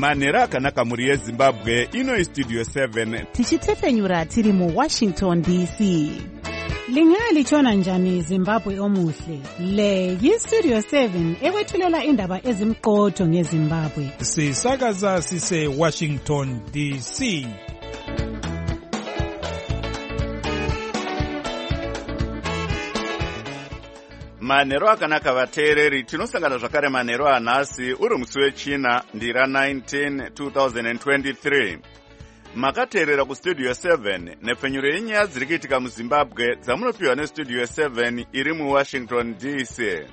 manhero akanaka mhuri yezimbabwe. Ino Studio 7 tichitefenyura tiri muWashington DC. Lingalitshona njani Zimbabwe omuhle? Le yiStudio 7 ekwethulela indaba ezimqotho ngeZimbabwe. Sisakaza sise Washington DC. manhero akanaka vateereri, tinosangana zvakare manhero anhasi uri musi wechina ndira 19 2023. makateerera kustudio 7 nepfenyuro yenyaya dziri kuitika muzimbabwe dzamunopiwa nestudio 7 iri muwashington DC.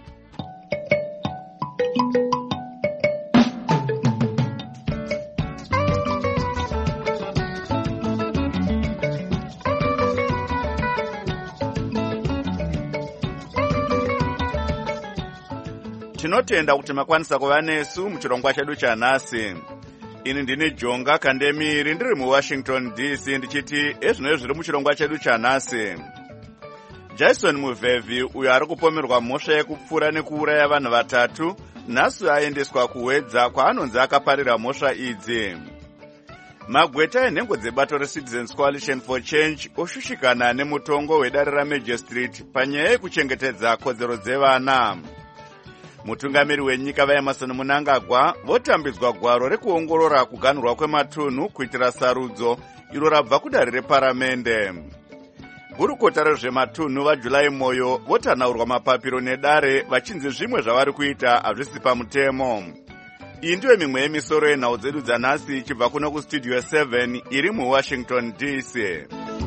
tinotenda kuti makwanisa kuva nesu muchirongwa chedu chanhasi. ini ndini Jonga Kandemiri ndiri muWashington DC ndichiti ezvino zviri muchirongwa chedu chanhasi. Jason Muvhevhi uyo ari kupomerwa mhosva yekupfura nekuuraya vanhu vatatu nhasi aendeswa kuwedza kwaanonzi akaparira mhosva idzi. magweta enhengo dzebato reCitizens Coalition for Change oshushikana nemutongo wedare raMagistrate panyaya yekuchengetedza kodzero dzevana. mutungamiri wenyika vaEmerson Mnangagwa votambidzwa gwaro rekuongorora kuganhurwa kwematunhu kuitira sarudzo iro rabva kudare reparamende. gurukota rezvematunhu vaJulai Moyo votanaurwa mapapiro nedare vachinzi zvimwe zvavari kuita hazvisi pamutemo. iyi ndiyo mimwe yemisoro yenhau dzedu dzanhasi ichibva kuno kustudio 7 iri muWashington DC.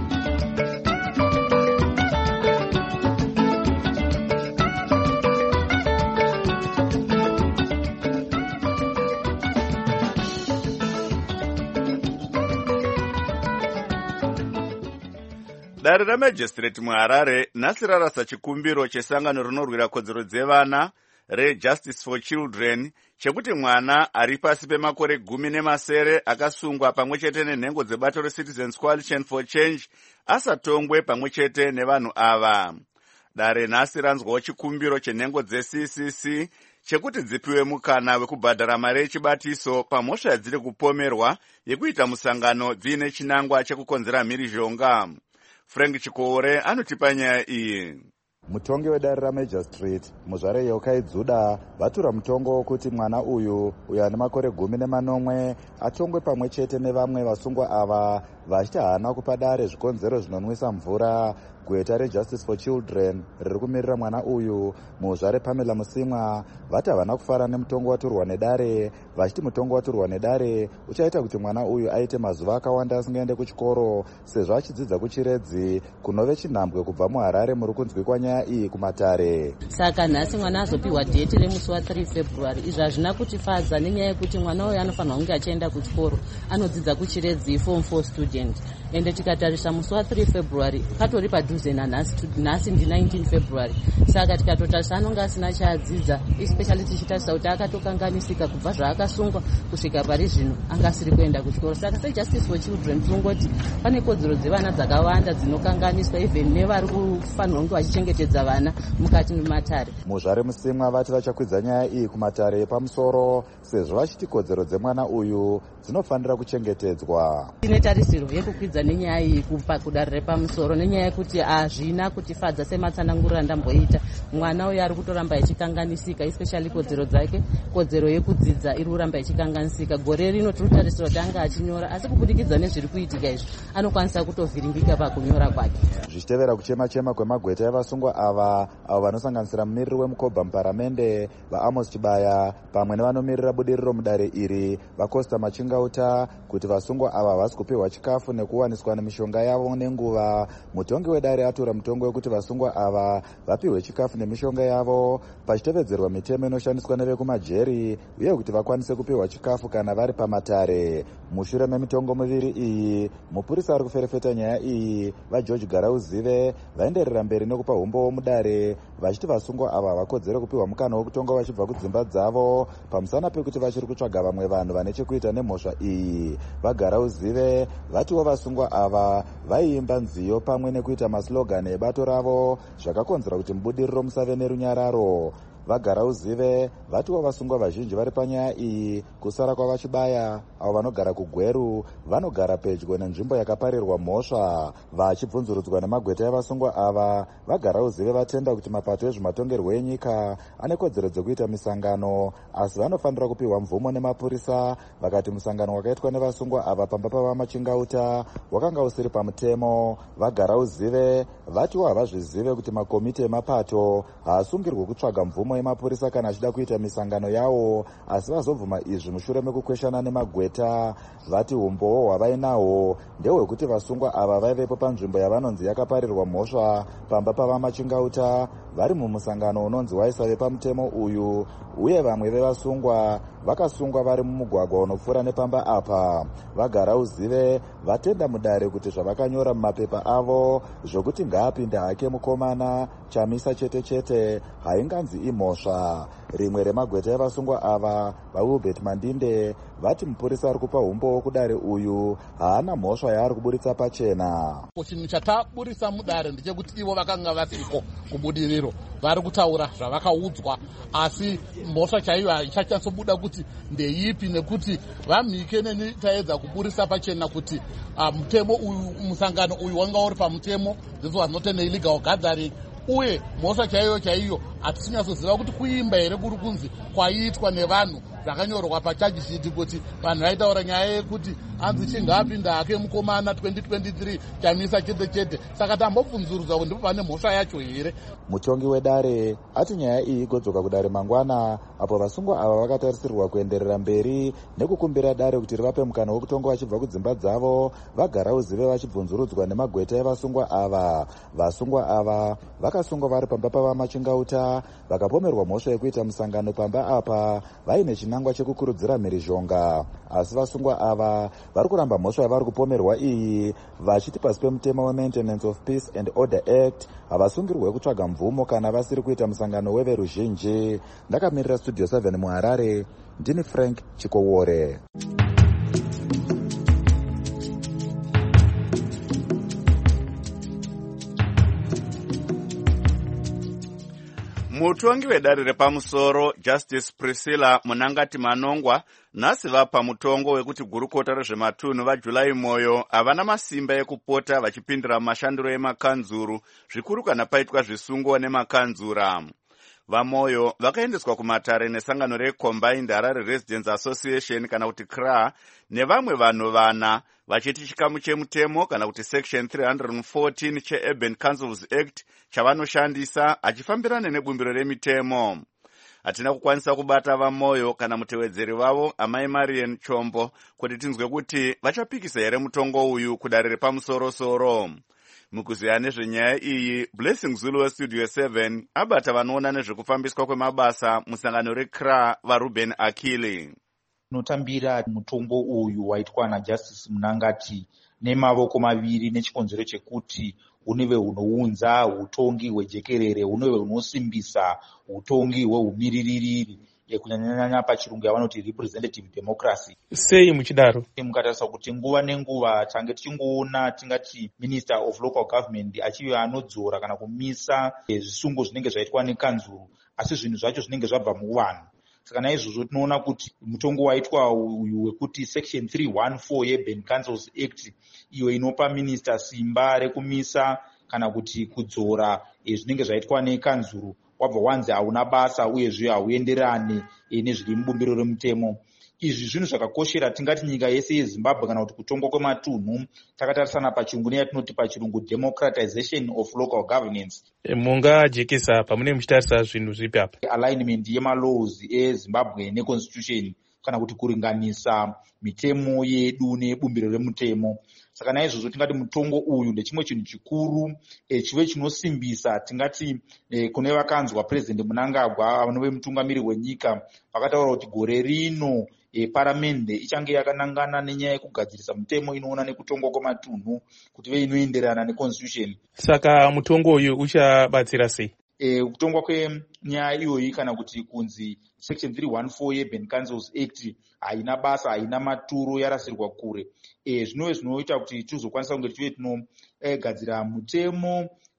dare raMagistrate muHarare nhasi rarasa chikumbiro chesangano rinorwira kodzero dzevana reJustice for Children chekuti mwana ari pasi pemakore 10 akasungwa pamwe chete nenhengo dzebato reCitizens Coalition for Change asatongwe pamwe chete nevanhu ava. dare nhasi ranzwawo chikumbiro chenhengo dzeCCC chekuti dzipiwe mukana wekubhadhara mari yechibatiso pamhosva yadziri kupomerwa yekuita musangano dziine chinangwa chekukonzera mhirizhonga. Frank Chikore anotipa nyaya iyi. mutongi wedare raMagistrate muzvare Yokai-Dzuda vatura mutongo wokuti mwana uyu ane makore 18 atongwe pamwe chete nevamwe vasungwa ava vachiti haana kupa dare zvikonzero zvinonwisa mvura. gweta reJustice for Children riri kumirira mwana uyu muzvare Pamela Musimwa vati havana kufara nemutongo waturwa nedare vachiti mutongo waturwa nedare uchaita kuti mwana uyu aite mazuva akawanda asingaende kuchikoro sezvo achidzidza kuchiredzi kunove chinhambwe kubva muHarare muri kunzwikwa nyaya iyi kumatare. saka nhasi mwana azopiwa dheti remusi wa3 February. izvi hazvina kutifadza nenyaya yekuti mwana uyu anofanirwa kunge achienda kuchikoro anodzidza kuchiredzi form 4 student ende tikatarisa musi wa3 February patori padhuze nanhasi ndi 19 February. saka tikatotarisa anonge asina chaadzidza especially tichitarisa kuti akatokanganisika kubva zvaakasungwa kusvika pari zvino anga asiri kuenda kuchikoro. saka seJustice for Children tinongoti pane kodzero dzevana dzakawanda dzinokanganiswa even nevari kufanirwa kunge vachichengetedza vana mukati mematare. muzvare Musimwa vati vachakwidza nyaya iyi kumatare epamusoro sezvo vachiti kodzero dzemwana uyu dzinofanira kuchengetedzwa. tine tarisiro yekukwidza nenyaya iyi kupa kudare repamusoro nenyaya yekuti hazvina kutifadza sematsananguriro andamboita. mwana uyu ari kutoramba ichikanganisika especially kodzero dzake, kodzero yekudzidza iri kuramba ichikanganisika. gore rino tiri kutarisira kuti anga achinyora asi kubudikidza nezviri kuitika izvi anokwanisa kutovhiringika pakunyora kwake. zvichitevera kuchema-chema kwemagweta evasungwa ava avo vanosanganisira mumiriri wemukobha muparamende vaAmos Chibaya pamwe nevanomirira budiriro mudare iri vaCosta Machingauta kuti vasungwa ava havasi kupiwa chikafu nekuwaniswa nemishonga yavo nenguva. mutongi wedare atura mutongo wekuti vasungwa ava vapiwe chikafu nemishonga yavo pachitevedzerwa mitemo inoshandiswa nevekumajeri uye kuti vakwanise kupiwa chikafu kana vari pamatare. mushure memitongo miviri iyi mupurisa ari kuferefeta nyaya iyi vaGeorge Garauzive vaenderera mberi nekupa umbo mudare vachiti vasungwa ava vakodzere kupiwa mukana wekutonga vachibva kudzimba dzavo pamusana pekuti vachiri kutsvaga vamwe vanhu vane chekuita nemhosva iyi. vaGarauzive vatiwo vasungwa ava vaiimba nziyo pamwe nekuita maslogani ebato ravo zvakakonzera kuti mubudiriro musave nerunyararo. vagara uzive vatiwo vasungwa vazhinji vari panyaya iyi kusara kwavachibaya avo vanogara kugweru vanogara pedyo nenzvimbo yakaparirwa mhosva. Vachibvunzurudzwa nemagweta evasungwa ava, vagara uzive vatenda kuti mapato ezvematongerwo enyika ane kodzero dzekuita misangano, asi vanofanira kupiwa mvumo nemapurisa. Vakati musangano wakaitwa nevasungwa ava pamba pavamachingauta wakanga usiri pamutemo. Vagara uzive vatiwo havazvizive kuti makomiti emapato haasungirwi kutsvaga mvumo yemapurisa kana achida kuita misangano yawo, asi vazobvuma izvi mushure mekukweshana nemagweta. Vati umbowo hwavainahwo ndehwekuti vasungwa ava vaivepo panzvimbo yavanonzi yakaparirwa mhosva pamba pavamachingauta vari mumusangano unonzi waisave pamutemo uyu, uye vamwe vevasungwa vakasungwa vari mumugwagwa unopfuura nepamba apa. Vagara uzive vatenda mudare kuti zvavakanyora mumapepa avo zvokuti ngaapinde hake mukomana chamisa chete chete hainganzi imhosva. Rimwe remagweta evasungwa ava, vaUbert Mandinde, vati mupurisa ari kupa umbowo kudare uyu haana mhosva yaari kuburitsa pachena. Chinhu chataburisa mudare ndechekuti ivo vakanga vasiko kubudiriro, vari kutaura zvavakaudzwa, asi mhosva chaiyo haichachatsobuda kuti ndeipi, nekuti vamhike nenitaedza kuburisa pachena kuti mutemo uyu, musangano uyu wanga uri pamutemo, this was not an illegal gathering, uye mhosva chaiyo hatichinyatsoziva kuti kuimba here kuri kunzi kwaiitwa nevanhu zvakanyorwa pachaji shiti kuti vanhu vaitaura nyaya yekuti hanzi chingapinda hake mukomana 2023 chamisa chete chete. Saka tambobvunzurudza kuti ndipo pane mhosva yacho here. Mutongi wedare ati nyaya iyi igodzoka kudare mangwana, apo vasungwa ava vakatarisirwa kuenderera mberi nekukumbira dare kuti rivape mukana wekutonga vachibva kudzimba dzavo. Vagara uzive vachibvunzurudzwa nemagweta evasungwa ava. Vasungwa ava vakasungwa vari pamba pavamachingauta vakapomerwa mhosva yekuita musangano pamba apa vaine chinangwa chekukurudzira mhirizhonga, asi vasungwa ava vari kuramba mhosva yavari kupomerwa iyi, vachiti pasi pemutemo weMaintenance of Peace and Order Act havasungirwe kutsvaga mvumo kana vasiri kuita musangano weveruzhinji. Ndakamirira Studio 7 muHarare, ndini Frank Chikowore. Mutongi wedare repamusoro Justice Priscilla Munangati Manongwa nhasi vapa mutongo wekuti gurukota rezvematunhu vaJulai Moyo havana masimba ekupota vachipindira mashandiro emakanzuru zvikuru kana paitwa zvisungo nemakanzura. VaMoyo vakaendeswa kumatare nesangano reCombined Harare Residents Association kana kuti CRA nevamwe vanhu vana vachiti chikamu chemutemo kana kuti section 314 cheUrban Councils Act chavanoshandisa achifambirana nebumbiro remitemo. Hatina kukwanisa kubata VaMoyo kana mutevedzeri vavo Amai Marian Chombo kuti tinzwe kuti vachapikisa here mutongo uyu kudare repamusoro-soro. Mukuziya nezvenyaya iyi, Blessing Zulu weStudio 7 abata vanoona nezvekufambiswa kwemabasa musangano reCRA vaRuben Akili. Notambira mutongo uyu waitwa naJustice Munangati nemavoko maviri nechikonzero chekuti unove unounza utongi hwejekerere, unove unosimbisa utongi hweumiririri kunyanya pachirungu yavanoti representative democracy. Sei muchidaro? Mukatarisa kuti nguva nenguva tange tichingoona tingati Minister of Local Government achive anodzora kana kumisa zvisungo zvinenge zvaitwa nekanzuru, asi zvinhu zvacho zvinenge zvabva muvanhu. Saka naizvozvo tinoona kuti mutongo waitwa uyu wekuti section 314 yeUrban Councils Act iyo inopa minister simba rekumisa kana kuti kudzora zvinenge zvaitwa nekanzuru wabva wanzi hauna basa uyezve hauenderane nezviri mubumbiro remutemo. Izvi zvinhu zvakakoshera tingati nyika yese yeZimbabwe kana kuti kutongwa kwematunhu takatarisana pachirungu neyatinoti pachirungu democratization of local governance. Mungajekesa pamune muchitarisa zvinhu zvipi apa? Alignment yemalaws eZimbabwe neconstitution kana kuti kuringanisa mitemo yedu nebumbiro remutemo. Saka naizvozvo tingati mutongo uyu ndechimwe chinhu chikuru chive chinosimbisa tingati kune vakanzwa President Mnangagwa vanove mutungamiri wenyika vakataura kuti gore rino paramende ichange yakanangana nenyaya yekugadzirisa mutemo inoona nekutongwa kwematunhu kuti ve inoenderana neconstitution. Saka mutongo uyu uchabatsira sei? Kutongwa kwenyaya iyoyi kana kuti kunzi section 314 yeUrban Councils Act haina basa, haina maturo, yarasirwa kure. Zvinove zvinoita kuti tizokwanisa kunge tive tinogadzira mutemo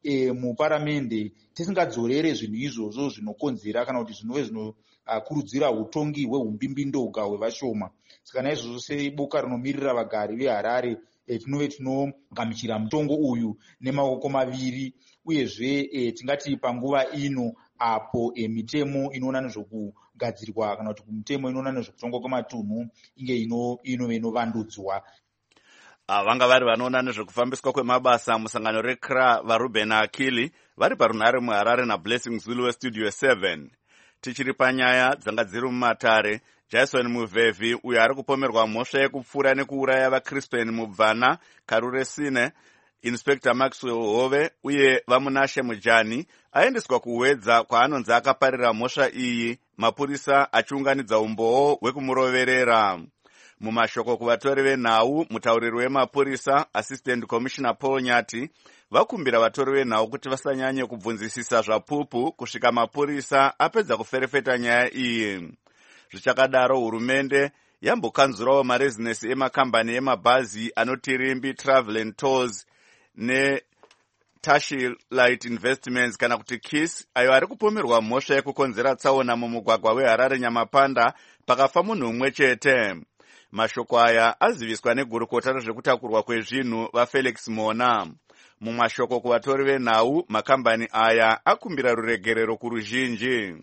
muparamende tisingadzorere zvinhu izvozvo zvinokonzera kana kuti zvinove zvinokurudzira utongi hweumbimbidoga hwevashoma. Saka naizvozvo seboka rinomirira vagari veHarare tinove tinogamuchira mutongo uyu nemaoko maviri, uyezve tingati panguva ino apo mitemo inoona nezvokugadzirwa kana kuti mitemo inoona nezvekutongwa kwematunhu inge inovandudzwa. Vanga vari vanoona nezvekufambiswa kwemabasa musangano reCRA vaRuben Akili vari parunhare muHarare naBlessing Zulu weStudio 7. Tichiri panyaya dzanga dziri mumatare, Jason Muvhevhi uyo ari kupomerwa mhosva yekupfura nekuuraya vaCrispin Mubvana, Karure Sine, Inspector Maxwell Hove uye Vamunashe Mujani aendeswa kuwedza kwaanonzi akaparira mhosva iyi, mapurisa achiunganidza umboo hwekumuroverera. Mumashoko kuvatori venhau, mutauriri wemapurisa Assistant Commissioner Paul Nyati vakumbira vatori venhau kuti vasanyanye kubvunzisisa zvapupu kusvika mapurisa apedza kuferefeta nyaya iyi. Zvichakadaro, hurumende yambokanzurawo marezinesi emakambani emabhazi anoti Rimbi Travel and Tours neTashi Light Investments kana kuti KISS, ayo ari kupomerwa mhosva yekukonzera tsaona mumugwagwa weHarare Nyamapanda pakafa munhu umwe chete. Mashoko aya aziviswa negurukota rezvekutakurwa kwezvinhu vaFelix Mona. Mumashoko kuvatori venhau, makambani aya akumbira ruregerero kuruzhinji.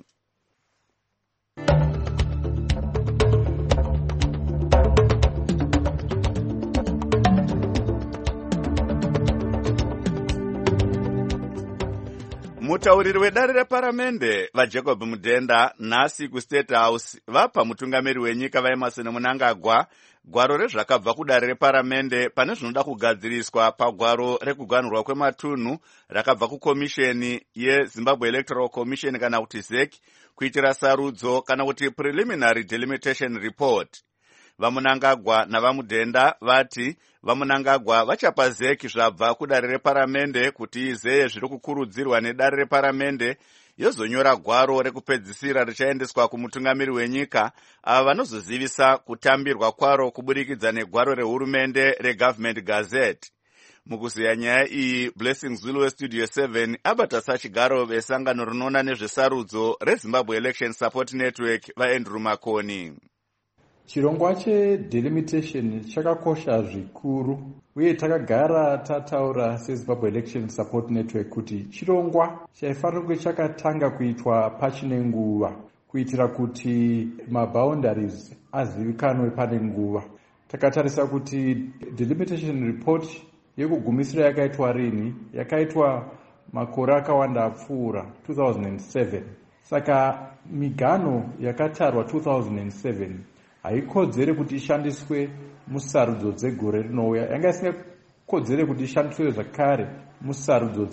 Mutauriri wedare reparamende vaJacob Mudenda nhasi kuState House vapa mutungamiri wenyika vaEmmerson Mnangagwa gwaro rezvakabva kudare reparamende pane zvinoda kugadziriswa pagwaro rekuganhurwa kwematunhu rakabva kukomisheni yeZimbabwe Electoral Commission kana kuti ZEC kuitira sarudzo kana kuti Preliminary Delimitation Report. VaMnangagwa navaMudenda vati VaMnangagwa vachapa ZEC zvabva kudare reparamende kuti izeye zviri kukurudzirwa nedare reparamende yozonyora gwaro rekupedzisira richaendeswa kumutungamiri wenyika ava vanozozivisa kutambirwa kwaro kuburikidza negwaro rehurumende reGovernment Gazette. Mukuziya nyaya iyi, Blessing Zulu weStudio 7 abata sachigaro vesangano rinoona nezvesarudzo reZimbabwe Election Support Network vaAndrew Makoni. Chirongwa chedelimitation chakakosha zvikuru uye takagara tataura seZimbabwe Election Support Network kuti chirongwa chaifanira kunge chakatanga kuitwa pachine nguva kuitira kuti maboundaries azivikanwe pane nguva. Takatarisa kuti delimitation report yekugumisira yakaitwa rini, yakaitwa makore akawanda apfuura 2007. Saka migano yakatarwa 2007 haikodzere kuti ishandiswe musarudzo dzegore rinouya, yanga isingakodzere kuti ishandiswe zvakare musarudzo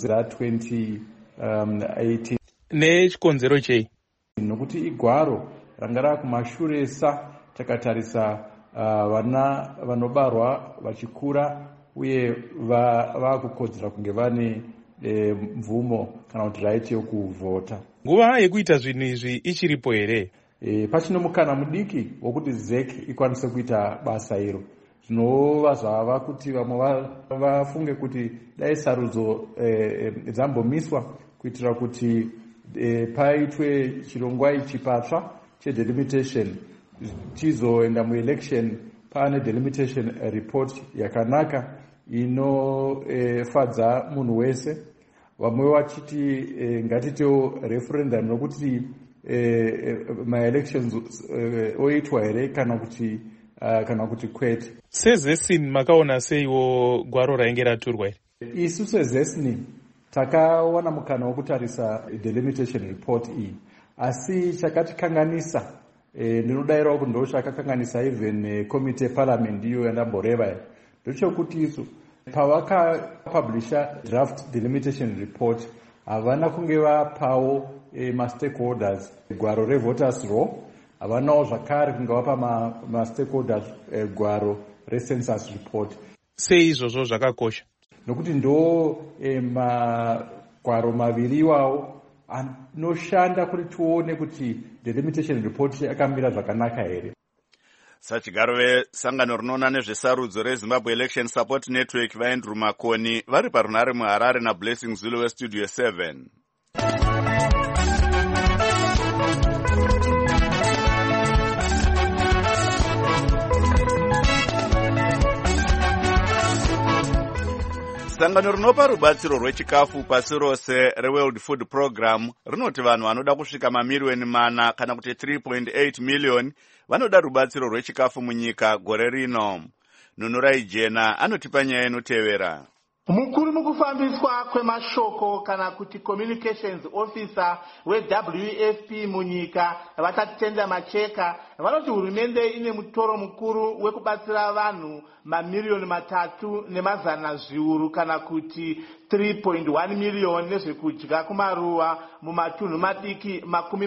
dza2018. Nechikonzero chei? Nokuti igwaro ranga rakumashure takatarisa vana vanobarwa vachikura uye vakukodzera kunge vane mvumo kana kuti right yokuvhota. Nguva yekuita zvinhu izvi ichiripo here? Pachino mukana mudiki wokuti ZEC ikwanise kuita basa iro. Zvinova zvava kuti vamwe vafunge kuti dai sarudzo dzambomiswa kuitira kuti paitwe chirongwa ichi patsva chedelimitation chizoenda muelection pane delimitation report yakanaka inofadza munhu wese. Vamwe vachiti ngatitewo referendum nokuti ma-elections oitwa here kana kuti kwete. SeZESIN makaona seiwo gwaro rainge raturwa here? Isu seZESIN takawana mukana wokutarisa delimitation report iyi, asi chakatikanganisa ndinodayirawo kuti ndo chakakanganisa even committee parliament iyo yandamboreva ndochokuti isu pavakapublisha draft delimitation report havana kunge vapawo ma-stakeholders gwaro re-voters law, havanawo zvakare kunge vapa ma-stakeholders gwaro re-census report. Sei izvozvo zvakakosha? Nokuti ndo magwaro maviri iwawo anoshanda kuti tione kuti delimitation report yakamira zvakanaka here. Sachigaro vesangano rinoona nezvesarudzo reZimbabwe Election Support Network vaAndrew Makoni vari parunare muHarare naBlessing Zulu weStudio 7. Sangano rinopa rubatsiro rwechikafu pasi rose reWorld Food Program rinoti vanhu vanoda kusvika mamiliyoni 4 kana kuti 3.8 million vanoda rubatsiro rwechikafu munyika gore rino. Nunurai Jena anotipa nyaya inotevera. Mukuru mukufambiswa kwemashoko kana kuti communications officer weWFP munyika vatatenda macheka vanoti hurumende ine mutoro mukuru wekubatsira vanhu mamiliyoni 3,000,000 kana kuti 3.1 million nezvekudya kumaruwa mumatunhu madiki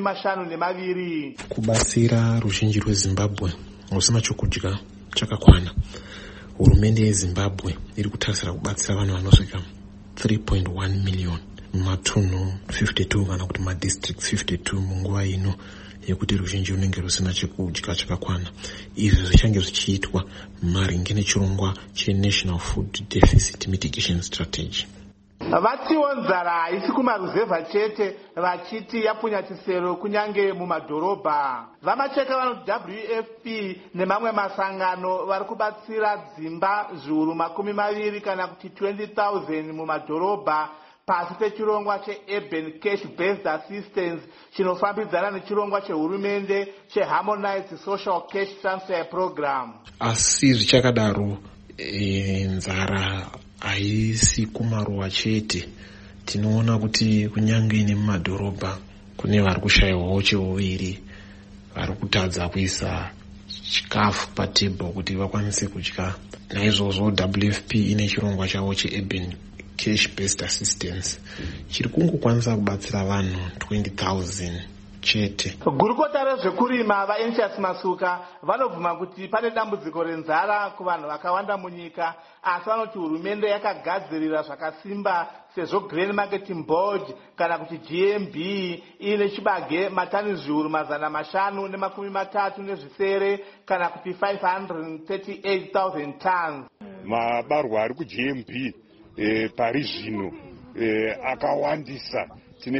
52. Kubatsira ruzhinji rweZimbabwe rusina chokudya chakakwana. Hurumende yeZimbabwe iri kutarisira kubatsira vanhu vanosvika 3.1 million mumatunhu 52 kana kuti madistricts 52 munguva ino yekuti ruzhinji runenge rusina chekudya chakakwana. Izvi zvichange zvichiitwa maringe nechirongwa cheNational Food Deficit Mitigation Strategy. Vatiwo nzara haisi kumaruzevha chete vachiti yapunya chisero kunyange mumadhorobha. Vamacheka vanoti WFP nemamwe masangano vari kubatsira dzimba zviuru 20 kana kuti 20,000 mumadhorobha pasi pechirongwa cheUrban Cash Based Assistance chinofambidzana nechirongwa chehurumende cheHarmonized Social Cash Transfer Program. Asi zvichakadaro nzara haisi kumaruwa chete. Tinoona kuti kunyange nemumadhorobha kune vari kushayiwawo cheuviri, vari kutadza kuisa chikafu patebho kuti vakwanise kudya. Naizvozvo WFP ine chirongwa chavo cheUrban Cash Based Assistance chiri kungokwanisa kubatsira vanhu 20,000 chete. Gurukota rezvekurima vaEntius Masuka vanobvuma kuti pane dambudziko renzara kuvanhu vakawanda munyika, asi vanoti hurumende yakagadzirira zvakasimba sezvo Grain Marketing Board kana kuti GMB ine chibage matani zviuru 530 kana kuti 538,000 tons. Mabarwa ari kuGMB pari zvino akawandisa tine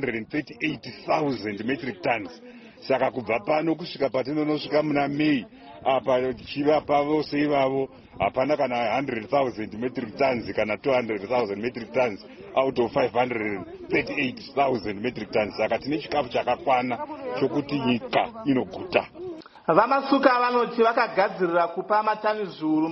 538,000 metric tons. Saka kubva pano kusvika patinonosvika muna May apa tichivapa vose ivavo hapana kana 100,000 metric tons kana 200,000 metric tons out of 538,000 metric tons. Saka tine chikafu chakakwana chokuti nyika inoguta. Vamasuka vanoti vakagadzirira kupa matani zviuru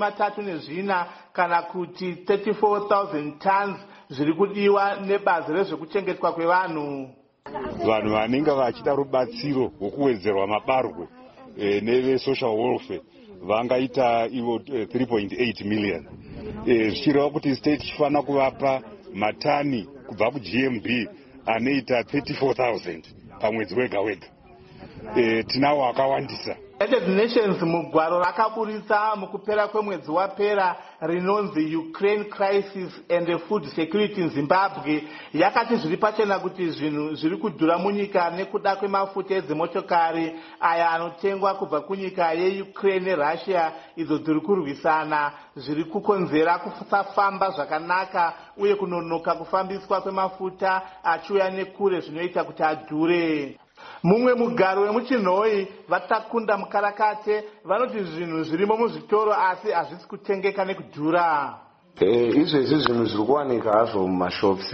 34 kana kuti 34,000 tons zviri kudiwa nebazi rezvekuchengetwa kwevanhu. Vanhu vanenge vachida rubatsiro rwokuwedzerwa mabarwe nevesocial welfare vangaita ivo 3.8 million. Zvichireva kuti state ichifanira kuvapa matani kubva kuGMB anoita 34,000 pamwedzi wega wega. Tinawo akawandisa. United Nations mugwaro rakaburitsa mukupera kwemwedzi wapera rinonzi Ukraine Crisis and Food Security in Zimbabwe yakati zviri pachena kuti zvinhu zviri kudhura munyika nekuda kwemafuta edzimotokari aya anotengwa kubva kunyika yeUkraine neRussia idzo dziri kurwisana zviri kukonzera kusafamba zvakanaka uye kunonoka kufambiswa kwemafuta achiuya nekure zvinoita kuti adhure. Mumwe mugaro wemuchinhoi vatakunda mukarakate vanoti zvinhu zvirimo muzvitoro asi hazvisi kutengeka nekudhura. Izvezvi zvinhu zviri kuwanika hazvo mumashops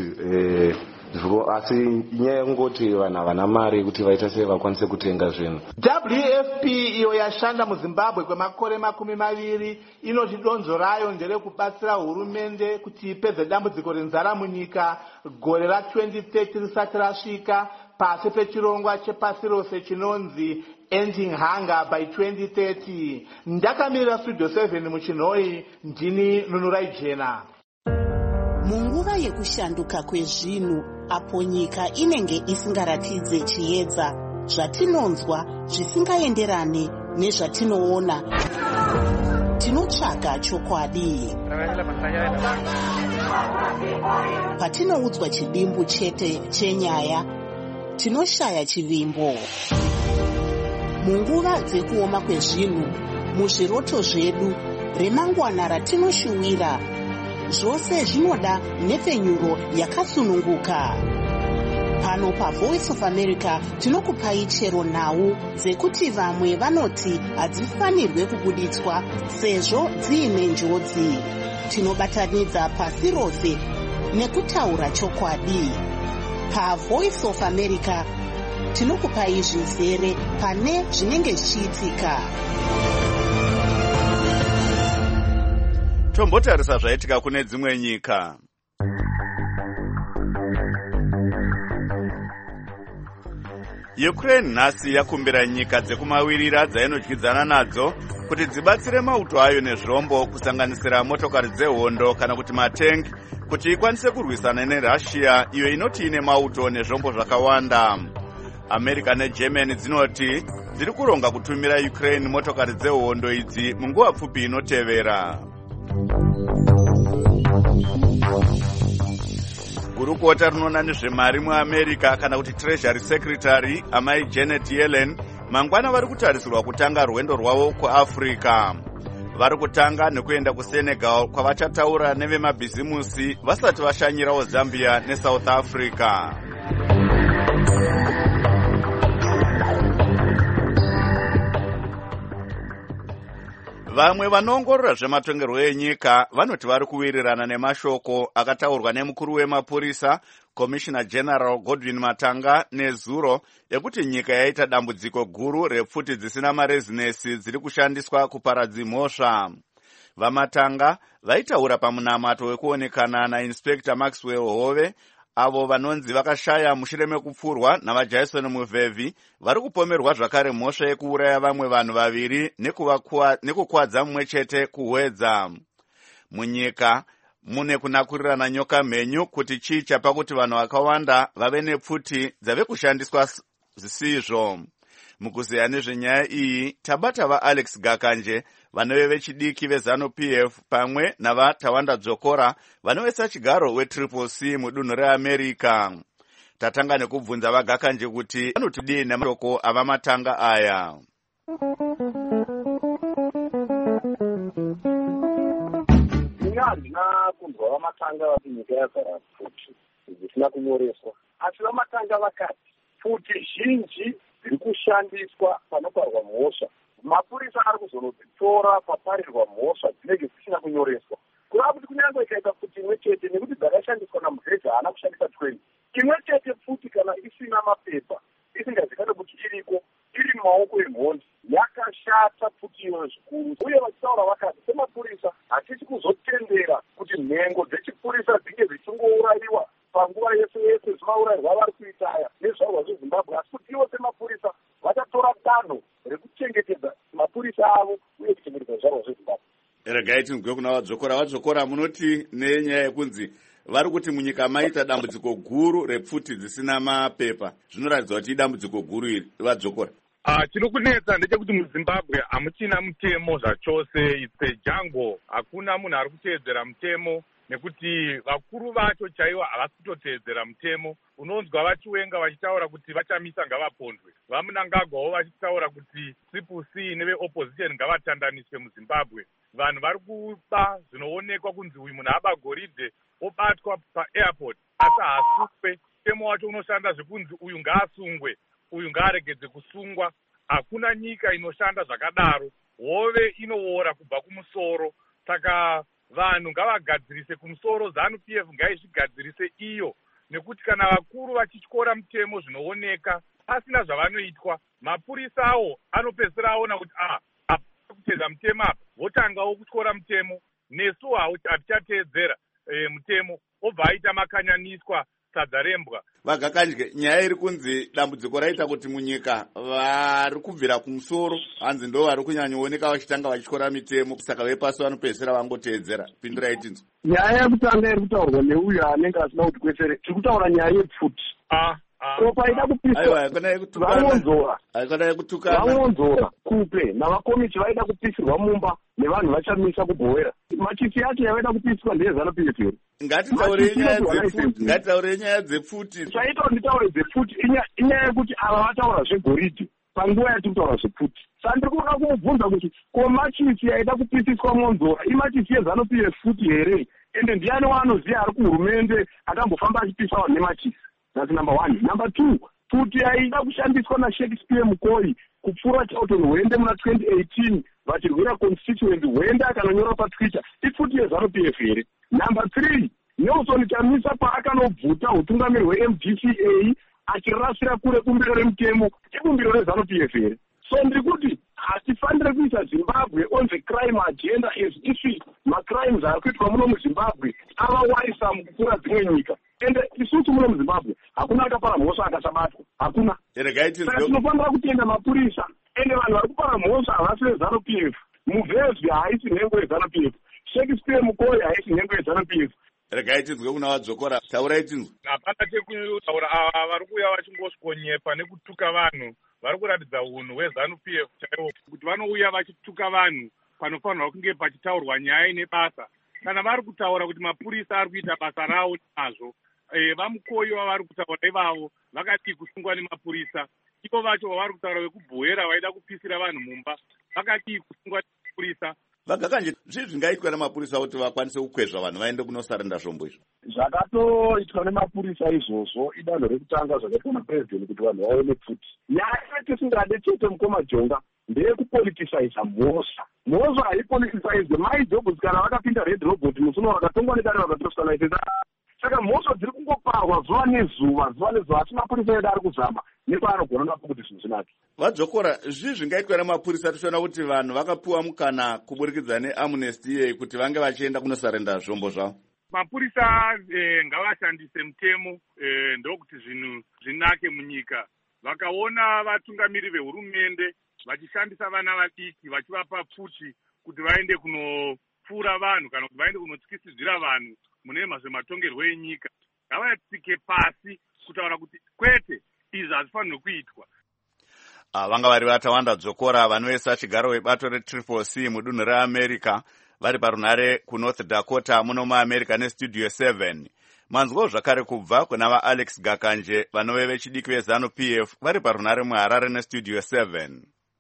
asi inyaya yekungoti vanhu havana mari kuti vaita sei vakwanise kutenga zvinhu. WFP iyo yashanda muZimbabwe kwemakore 20 inoti donzvo rayo nderekubatsira hurumende kuti ipedze dambudziko renzara munyika gore ra2030 risati rasvika pasi pechirongwa chepasi rose chinonzi Ending Hunger by 2030. Ndakamirira Studio 7 muchinhoi, ndini Nunurai Jena. Munguva yekushanduka kwezvinhu apo nyika inenge isingaratidze chiedza zvatinonzwa zvisingaenderane nezvatinoona, tinotsvaga chokwadi. Patinoudzwa chidimbu chete chenyaya, tinoshaya chivimbo. munguva dzekuoma kwezvinhu, muzviroto zvedu, remangwana ratinoshuwira. Zvose zvinoda nhepfenyuro yakasununguka. Pano paVoice of America tinokupai chero nhau dzekuti vamwe vanoti hadzifanirwe kubuditswa sezvo dziine njodzi. Tinobatanidza pasi rose nekutaura chokwadi. PaVoice of America tinokupai zvizere pane zvinenge zvichiitika. Tombotarisa zvaitika kune dzimwe nyika. Ukraine nhasi yakumbira nyika dzekumawirira dzainodyidzana nadzo kuti dzibatsire mauto ayo nezvombo kusanganisira motokari dzehondo kana kuti matengi kuti ikwanise kurwisana neRussia iyo inoti ine mauto nezvombo zvakawanda. America neGermany dzinoti dziri kuronga kutumira Ukraine motokari dzehondo idzi munguva pfupi inotevera. Gurukota rinoona nezvemari muAmerica kana kuti Treasury Secretary amai Janet Yellen mangwana vari kutarisirwa kutanga rwendo rwavo kuAfrica. Vari kutanga nekuenda kuSenegal kwavachataura nevemabhizimusi vasati vashanyirawo Zambia neSouth Africa. Vamwe vanoongorora zvematongerwo enyika vanoti vari kuwirirana nemashoko akataurwa nemukuru wemapurisa Commissioner General Godwin Matanga nezuro ekuti nyika yaita dambudziko guru repfuti dzisina marezinesi dziri kushandiswa kuparadza mhosva. VaMatanga vaitaura pamunamato wekuonekana naInspector Maxwell Hove avo vanonzi vakashaya mushure mekupfurwa navaJason Muvhevhi vari kupomerwa zvakare mhosva yekuuraya vamwe vanhu vaviri nekukwadza mumwe chete kuhwedza. Munyika mune kunakurirana nyoka mhenyu kuti chicha pakuti vanhu vakawanda vave nepfuti dzave kushandiswa zvisizvo. Mukuzeya nezvenyaya iyi tabata vaAlex Gakanje vanove vechidiki veZanu-PF pamwe navaTawanda Dzokora vanovesa chigaro weCCC mudunhu reAmerica. Tatanga nekubvunza vaGakanje kuti vanotidii nemashoko avaMatanga aya. Ndina handina kunzwa vaMatanga vati nyika yazara pfuti dzisina kunyoreswa, asi vaMatanga vakati pfuti zhinji dziri kushandiswa panoparwa mhosva. Mapurisa ari kuzonodzitora paparirwa mhosva dzinenge dzisina kunyoreswa. Kureva kuti kunyange ikaita pfuti imwe chete nekuti dzakashandiswa naMugwezha haana kushandisa 20. Imwe chete pfuti kana isina mapepa, isingazikanwe kuti iriko, iri mumaoko emhondi, yakashata pfuti iyoyo zvikuru. Uye vachitaura vakati semapurisa hatisi kuzotendera kuti nhengo dzechipurisa dzinge dzichingourayiwa panguva yese yese zimaurayirwa vari kuitaya nezvarwa zveZimbabwe, asi kuti ivo semapurisa vachatora danho rekuchengetedza mapurisa avo uye kuchengetedza zvarwa zveZimbabwe. Regai tinzwe kuna Vadzokora. Vadzokora, munoti nenyaya yekunzi vari kuti munyika maita dambudziko guru repfuti dzisina mapepa, zvinoratidza kuti idambudziko guru iri. Vadzokora, chiri kunetsa ndechekuti muZimbabwe hamuchina mutemo zvachose. It's a jungle. Hakuna munhu ari kuteedzera mutemo nekuti vakuru vacho chaivo havasi kutoteedzera mutemo. Unonzwa vachiwenga vachitaura kuti vachamisa ngavapondwe. VaMnangagwawo vachitaura kuti CCC neveopposition ngavatandaniswe muZimbabwe. Vanhu vari kuba zvinoonekwa kunzi uyu munhu aba goridhe obatwa paairport asi haasungwe. Mutemo wacho unoshanda zvekunzi uyu ngaasungwe, uyu ngaaregedze kusungwa. Hakuna nyika inoshanda zvakadaro. Hove inoora kubva kumusoro. Saka vanhu ngavagadzirise kumusoro, ZANU-PF ngaizvigadzirise iyo, nekuti kana vakuru vachityora mutemo zvinooneka pasina zvavanoitwa, mapurisa awo anopedzisira aona kuti hapana kuteedza mutemo apa, votangawo kutyora mutemo, nesu hatichateedzera mutemo, obva aita makanyaniswa sadza rembwa. Vagakanje, nyaya iri kunzi dambudziko raita kuti munyika vari kubvira kumusoro hanzi ndo vari kunyanyooneka vachitanga vachityora mitemo, saka vepasi vanopedzisira vangoteedzera. Pindura itinzwa. Nyaya yekutanga iri kutaurwa neuyo anenge asina kuti kwesere, tiri kutaura nyaya yepfuti. Paida kupiswa vamwonzora kupe navakomiti vaida kupisirwa mumba nevanhu vachamisa kubhowera. Machisi yacho yavaida kupiswa ndeye ZANU-PF. Ngatitaure nyaya dzepfuti. Chaita kuti nditaure dzepfuti inyaya yekuti ava vataura zvegoridhe. panguva yatiri kutaura zvepfuti. Saka ndiri kuda kumubvunza kuti ko machisi yaida kupisiswa monzora imachisi yeZANU-PF futi here, ende ndiani waanoziva ari kuhurumende akambofamba achipisa vanhu nemachisi? That's number one. Number two, futi yaida kushandiswa naShakespeare Mukoi kupfura Charlton Hwende muna 2018 vachirwira constituent Hwende akanonyora paTwitter ifuti yeZANU-PF here. Number three, Nelson Chamisa paakanobvuta utungamiri hweMDCA achirasira kure bumbiro remutemo ibumbiro reZANU-PF here. So ndiri kuti hatifanire kuisa Zimbabwe on the crime agenda as if macrimes ari kuitwa muno muZimbabwe avawaisa mukupfuura dzimwe nyika. Ende isusu muno muZimbabwe hakuna akapara mhosva akasabatwa, hakuna. Saka tinofanira kutenda mapurisa, ende vanhu vari kupara mhosva havasi veZANU-PF. Muvhezvi haisi nhengo yeZANU-PF, Shakespeare Mukoi haisi nhengo yeZANU-PF. Regai tinzwe kuna Vadzokora, taurai tinzwe. Hapana chekutaura ava vari kuuya vachingoskonyepa nekutuka vanhu, vari kuratidza unhu hweZANU-PF chaiwo kuti vanouya vachituka vanhu panofanirwa kunge pachitaurwa nyaya ine basa. Kana vari kutaura kuti mapurisa ari kuita basa rawo nazvo, vaMukoi vavari kutaura ivavo vakati kusungwa nemapurisa, ivo vacho vavari kutaura vekubhoera vaida kupisira vanhu mumba vakati kusungwa nemapurisa. Vagakanje zvii zvingaitwa nemapurisa kuti vakwanise kukwezva vanhu vaende kunosarenda zvombo izvo? Zvakatoitwa nemapurisa izvozvo idanho rekutanga zvakaitwa naPresident kuti vanhu vaone pfuti. Nyaya yatisingade chete Mukoma Jonga ndeyekupoliticize mhosva. Mhosva haipoliticizwe. Maidhobhus kana vakapinda Red Robot musuno vakatongwa nedare vakatoroswa naisesa. Saka mhosva dziri kungoparwa zuva nezuva asi mapurisa edu ari kuzama nepaanogona napo kuti zvinhu zvinake. Vadzokora, zvii zvingaitwa nemapurisa tichiona kuti vanhu vakapiwa mukana kuburikidza neamnesty iyeyi kuti vange vachienda kunosarenda zvombo zvavo? Mapurisa ngavashandise mutemo ndokuti zvinhu zvinake munyika. Vakaona vatungamiri vehurumende vachishandisa vana vadiki vachivapa pfuti kuti vaende kunopfura vanhu kana kuti vaende kunotyisidzira vanhu mune zvematongerwo enyika, ngavatsike pasi kutaura kuti kwete, izvi hazvifanirwi kuitwa. Vanga vari Vatawanda Dzokora vanoisa chigaro webato reCCC mudunhu reAmerica vari parunhare kuNorth Dakota muno muAmerica neStudio 7. Manzwawo zvakare kubva kuna vaAlex Gakanje vanove vechidiki veZANU-PF vari parunhare muHarare neStudio 7.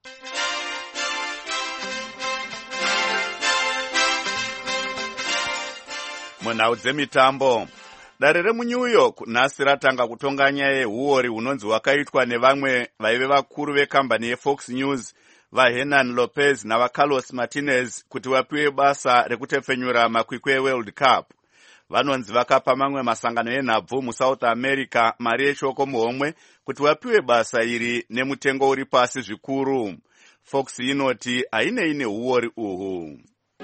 Munhau dzemitambo, dare remuNew York nhasi ratanga kutonga nyaya yehuori hunonzi hwakaitwa nevamwe vaive vakuru vekambani yeFox News vaHernan Lopez navaCarlos Martinez kuti vapiwe basa rekutepfenyura makwikwi eWorld Cup. Vanonzi vakapa mamwe masangano enhabvu muSouth America mari yeshoko muhomwe kuti vapiwe basa iri nemutengo uri pasi zvikuru. Fox inoti hainei nehuori uhu.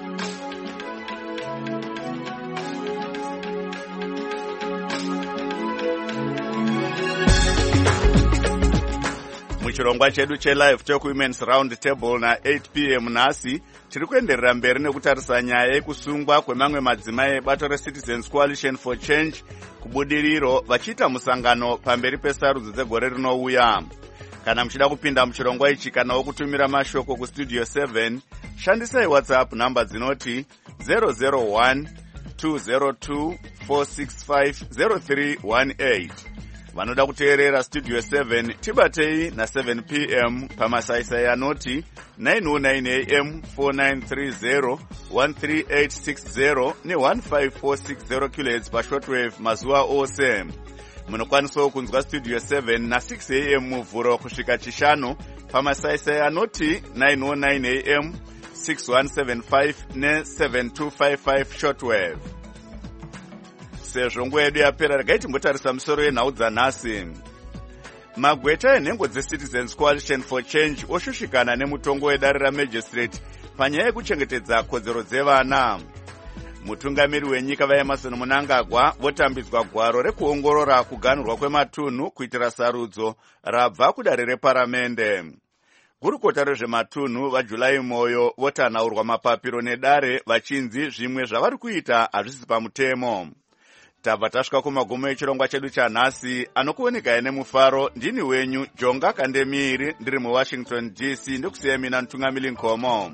Muchirongwa chedu cheLive Talk Women's Round Table na8 p.m. nhasi tiri kuenderera mberi nekutarisa nyaya yekusungwa kwemamwe madzimai ebato reCitizens Coalition for Change kubudiriro vachiita musangano pamberi pesarudzo dzegore rinouya. Kana muchida kupinda muchirongwa ichi kana wokutumira mashoko kuStudio 7, shandisai WhatsApp namba dzinoti 001 202 465 0318. Vanoda kuteerera Studio 7 tibatei na7 p.m. pamasaisai anoti 909 am 4930 13860 ne15460 kHz pashortwave mazuva ose. Munokwanisawo kunzwa Studio 7 na6 am muvhuro kusvika chishanu pamasaisai anoti 909 am 6175 ne7255 shortwave. Sezvo nguva yedu yapera, regai timbotarisa musoro yenhau dzanhasi. Magweta enhengo dzeCitizens Coalition for Change oshushikana nemutongo wedare raMagistrate panyaya yekuchengetedza kodzero dzevana. Mutungamiri wenyika vaEmerson Mnangagwa votambidzwa gwaro rekuongorora kuganhurwa kwematunhu kuitira sarudzo rabva kudare reparamende. Gurukota rezvematunhu vaJulai Moyo votanhaurwa mapapiro nedare vachinzi zvimwe zvavari kuita hazvisi pamutemo. Tabva tasvika kumagumo echirongwa chedu chanhasi, anokuoneka nemufaro. Ndini wenyu Jonga Kandemiri, ndiri muWashington DC, ndikusiya mina Ntungamili Nkomo.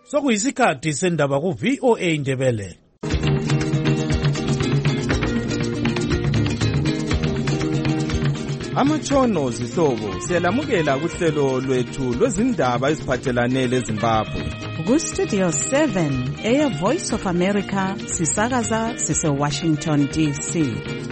sokuyisikhathi sendaba ku-VOA Indebele. Amatshono zihlobo siyalamukela kuhlelo lwethu lwezindaba eziphathelane leZimbabwe. Ku-Studio 7 Air Voice of America sisakaza sise-Washington DC.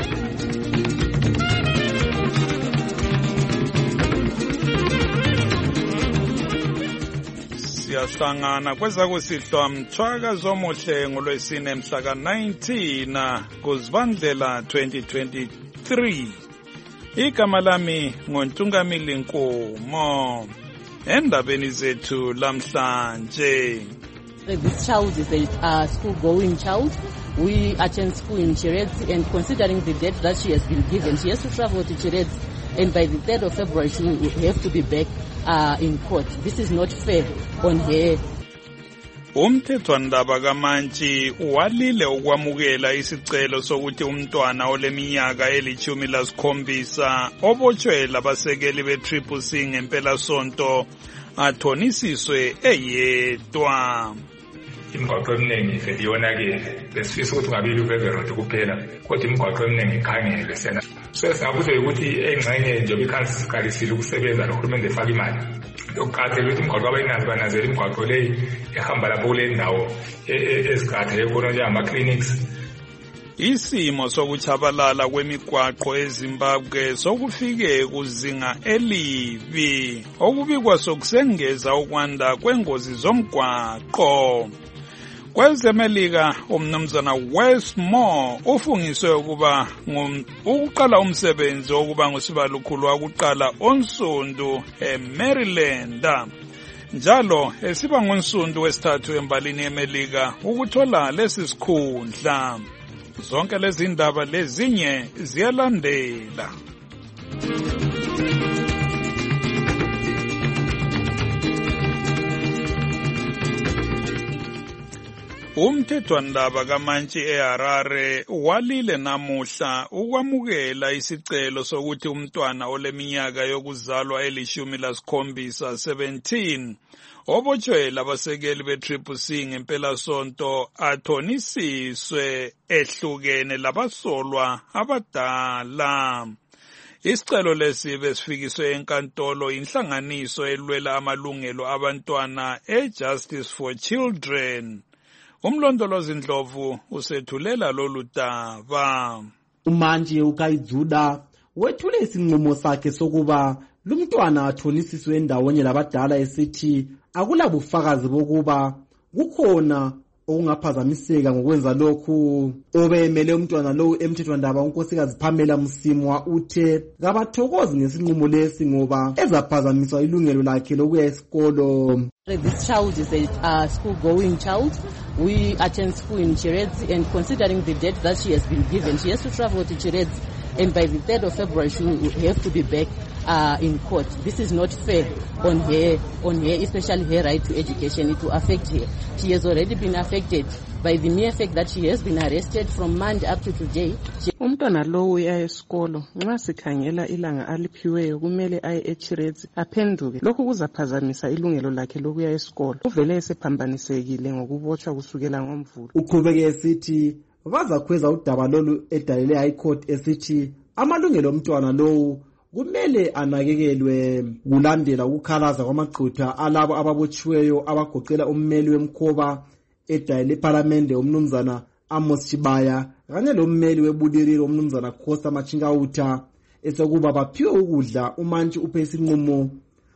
Siyahlangana kwezakusihlwa mthwaka zomuhle ngolwesine mhla ka-19 kuZibandlela 2023. Igama lami ngoNtungamili Nkomo. Endabeni zethu lamhlanje. This child is a school-going child. We attend school in Cherezi, and considering the date that she has been given, she has to travel to Cherezi, and by the 3rd of February she will have to be back in court. This is not fair on her. Umthethwandaba kaMantshi walile ukwamukela isicelo sokuthi umntwana oleminyaka eli-17 obotshwe labasekeli be-Triple C ngempela sonto athonisiswe eyedwa. Imigwaqo eminingi seliyonakele lesifisa ukuthi ngabili uveverodi kuphela kodwa imigwaqo eminingi ikhangele sena sesingabuzwa ukuthi engxenye njengoba ikhansisalisile ukusebenza nohulumende efaka imali lokuqathela ukuthi imigwaqo abayinazi banazela imigwaqo leyi ehamba lapho kule ndawo eziqathele khona njengama-clinics. Isimo sokuchabalala kwemigwaqo eZimbabwe sokufike kuzinga elibi okubikwa sokusengeza ukwanda kwengozi zomgwaqo. Kwezemelika umnumzana Westmore ufungiswe ukuba ukuqala umsebenzi wokuba ngusibalukhulu wakuqala onsundu eMaryland. Njalo esiba ngonsundu wesithathu embalini yeMelika ukuthola lesi sikhundla. Zonke lezi ndaba lezinye ziyalandela. Umthethwandaba kaMantshi eHarare walile namuhla ukwamukela isicelo sokuthi umntwana oleminyaka yokuzalwa eli-17 obotshwe labasekeli be-Triple C ngempela sonto athonisiswe ehlukene labasolwa abadala. Isicelo lesi besifikiswe enkantolo inhlanganiso elwela amalungelo abantwana eJustice for Children. Umlondolozi Ndlovu usethulela lolu daba. uMantshi uKayidzuda wethule isinqumo sakhe sokuba lumntwana athonisiswe ndawonye labadala esithi akulabufakazi bokuba kukhona okungaphazamiseka ngokwenza lokhu. Obemele umntwana lowu emthethwandaba unkosikazi Pamela Msimwa uthe kabathokozi ngesinqumo lesi ngoba ezaphazamiswa ilungelo lakhe lokuya esikolo. This child is a school-going child. We attend school in Cherezi, and considering the date that she has been given, she has to travel to Cherezi, and by the 3rd of February she will have to be back in court. This is not fair on her, especially her right to education. It will affect her. She has already been affected by the mere fact that she has been arrested from Monday up to today. Umntwana lo uya esikolo nxa sikhangela ilanga aliphiweyo kumele aye eCherezi aphenduke. Lokhu kuzaphazamisa ilungelo lakhe lokuya esikolo. Uvele esephambanisekile ngokubotshwa kusukela ngoMvulo. Uqhubeke esithi bazakhweza udaba lolu edalele High Court esithi amalungelo omntwana lowu kumele anakekelwe kulandela ukukhalaza kwamagqutha alabo ababotshiweyo abagoqela ummeli wemkhoba edayile eParliament umnumzana Amos Chibaya kanye lommeli webudiriro umnumzana Khosa Machingauta esokuba baphiwe ukudla. uMantshi uphe isinqumo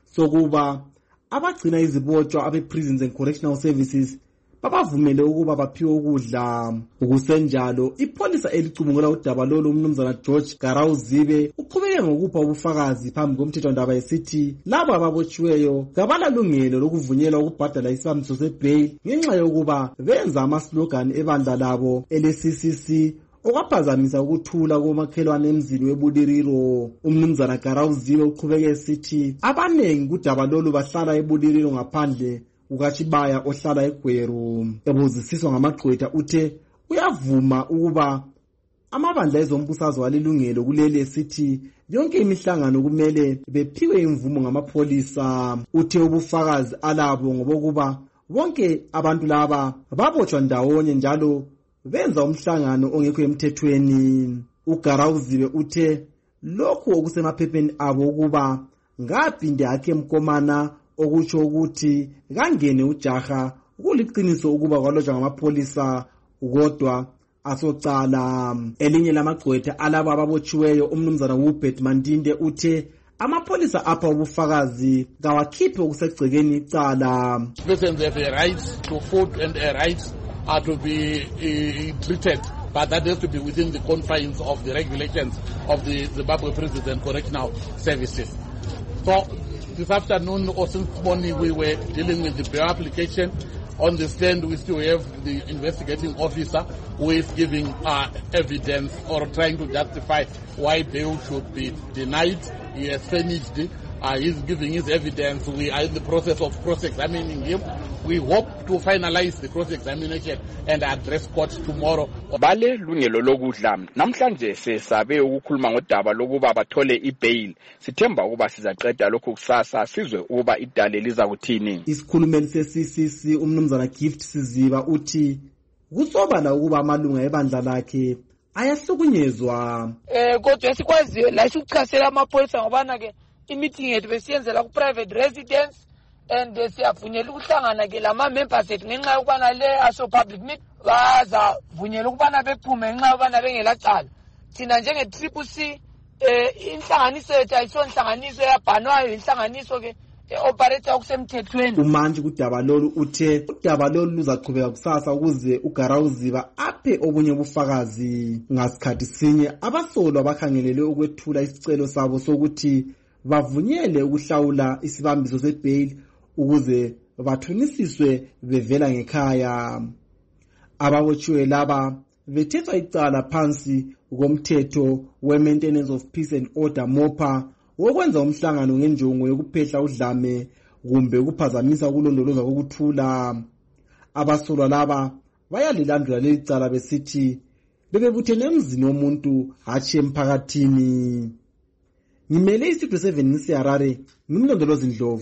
sokuba abagcina izibotshwa abe-Prisons and Correctional Services babavumele ukuba baphiwe ukudla. Ukusenjalo ipholisa elicubungula udaba lolu umnumzana George Garawuzibe uqhubeke ngokupha ubufakazi phambi komthethwandaba esithi labo ababotshiweyo kabalalungelo lokuvunyelwa ukubhadala isibambiso sebail ngenxa yokuba benza amaslogan ebandla labo ele-CCC okwaphazamisa ukuthula komakhelwane emzini webudiriro. Umnumzana Garawuzibe uqhubeke esithi abanengi kudaba lolu bahlala ebudiriro ngaphandle kukaChibaya ohlala eGweru. Ebuzisiswa ngamagqwetha uthe uyavuma ukuba amabandla ezombusazwe alilungelo kuleli esithi yonke imihlangano kumele bephiwe imvumo ngamapholisa. Uthe ubufakazi alabo ngobokuba bonke abantu laba babotshwa ndawonye njalo benza umhlangano ongekho emthethweni. uGarawuziwe uthe lokhu okusemaphepheni abo ukuba ngaphinde akhe Mkomana okutsho ukuthi kangene ujaha kuliqiniso ukuba kwalotshwa ngamapholisa kodwa asocala. Elinye lamagqwetha alabo ababotshiweyo umnumzana Hubert Mandinde uthe amapholisa apha ubufakazi kawakhiphe okusegcekeni icala. Persons have a right to food and a right to be treated, but that has to be within the confines of the regulations of the Zimbabwe Prison and Correctional Services. So this afternoon or since morning we were dealing with the bail application. On the stand we still have the investigating officer who is giving evidence or trying to justify why bail should be denied. He has finished. He's giving his evidence. We are in the process of cross-examining him. We hope to finalize the cross-examination and address court tomorrow. Bale lungelo lokudla namhlanje sesabe ukukhuluma ngodaba lokuba bathole ibail. Sithemba ukuba sizaqeda lokho kusasa sizwe ukuba idale liza kuthini. Isikhulumeli se-CCC umnumzana Gift Siziba uthi kusobala ukuba amalunga ebandla lakhe ayahlukunyezwa. Kodwa esikwaziyo la sikuchasela amapholisa ngobana ke i-meeting yethu besiyenzela ku-private residence and siyavunyela ukuhlangana ke lama members ethu ngenxa yokubana le aso public meet bazavunyela ukubana bephume ngenxa yokubana bengelacala. Thina njenge-CCC inhlanganiso yethu ayisonhlanganiso eyabhanwayo, inhlanganiso ke operator okusemthethweni. Umanje kudaba lolu uthe udaba lolu luzaqhubeka kusasa ukuze uGarawuziba aphe obunye ubufakazi. Ngasikhathi sinye abasolwa bakhangelele ukwethula isicelo sabo sokuthi bavunyele ukuhlawula isibambiso sebail ukuze bathunisiswe bevela ngekhaya. Ababotshiwe laba bethethwa icala phansi komthetho we-Maintenance of Peace and Order MOPA wokwenza umhlangano ngenjongo yokuphehla udlame kumbe ukuphazamisa ukulondolozwa kokuthula. Abasolwa laba bayalilandula leli cala besithi bebebuthene emzini womuntu hatshi emphakathini. Ngimele istudio 7 ngiseHarare, ngimlondolozi Ndlovu.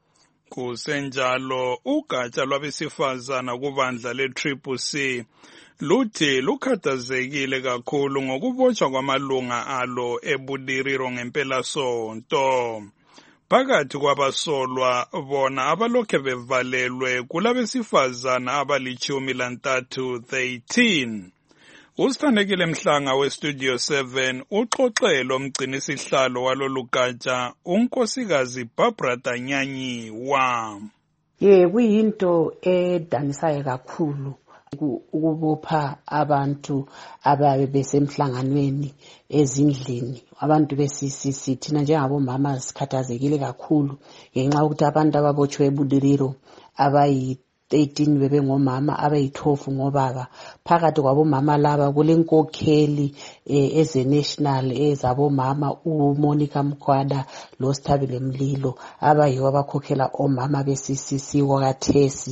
Kusenjalo ugatsha lwabesifazana kubandla le-CCC luthi lukhathazekile kakhulu ngokubotshwa kwamalunga alo eBudiriro ngempelasonto. Phakathi kwabasolwa bona abalokhe bevalelwe kulabesifazana abali-13 13. Usithandekile Mhlanga weStudio 7 uxoxelo umgcinisihlalo walolu gatsha unkosikazi Barbara Danyanyiwa. Kuyinto edanisayo kakhulu ukubopha abantu ababe besemhlanganweni ezindlini. Abantu be-CCC thina njengabomama sikhathazekile kakhulu ngenxa ukuthi abantu ababotshwe eBudiriro abayi-13 bebengomama, abayi-12 ngobaba. Phakathi kwabomama laba kulenkokheli eze-national ezabomama uMonica Mkhwada loSithabile Mlilo abayiwo abakhokhela omama be-CCC kwakathesi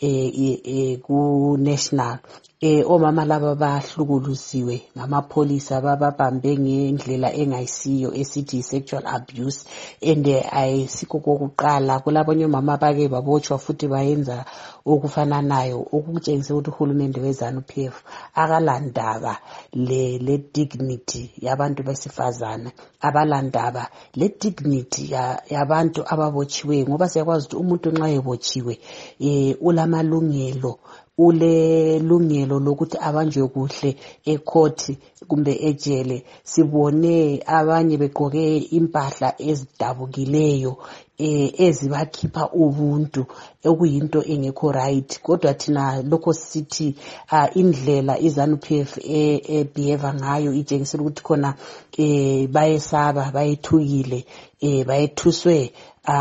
ku-national. Omama laba bahlukuluziwe ngamapholisa bababambe ngendlela engayisiyo esithi sexual abuse and ayisikho kokuqala. Kulabanye omama bake babotshwa futhi bayenza okufananayo okutshengisa ukuthi uhulumende weZANU-PF akalandaba le dignity yabantu besifazana, abalandaba le dignity yabantu ababotshiwe, ngoba siyakwazi ukuthi umuntu nxa ebotshiwe ulamalungelo, ulelungelo lokuthi abanjwe kuhle ecourt kumbe ejele. Sibone abanye begqoke impahla ezidabukileyo ezibakhipha ubuntu okuyinto engekho right. Kodwa thina lokho sithi indlela iZANU-PF behave ngayo itshengisela ukuthi khona bayesaba, bayethukile, bayethuswe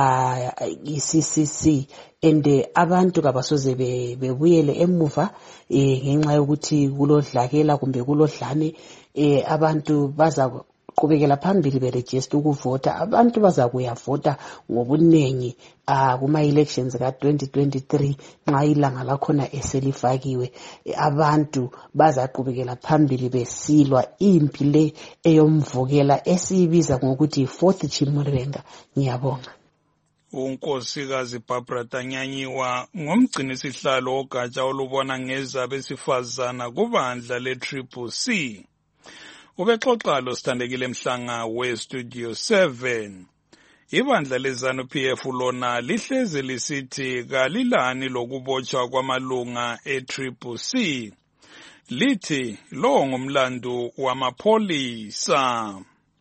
i-CCC and abantu kabasoze bebuyele emuva ngenxa yokuthi kulodlakela kumbe kulodlane. Abantu baza qhubekela phambili beregister ukuvota. Abantu baza kuyavota ngobuningi kuma-elections ka-2023 nxa ilanga lakhona eselifakiwe. Abantu bazaqhubekela phambili besilwa impi le eyomvukela esiyibiza ngokuthi 4th Chimurenga. Ngiyabonga. unkosikazi Barbara Tanyanyiwa ngumgcinisihlalo wogatsha olubona ngezabesifazana kubandla le-CCC. Ubexoxa lo Sithandekile Mhlanga we-Studio 7. Ibandla leZANU-PF lona lihlezi lisithi kalilani lokubotshwa kwamalunga e-CCC. Lithi lo ngumlando wamapholisa.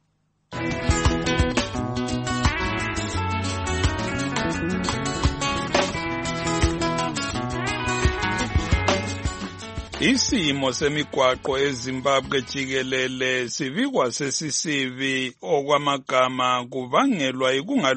Isimo semigwaqo eZimbabwe jikelele sibikwa sesisibi okwamagama kubangelwa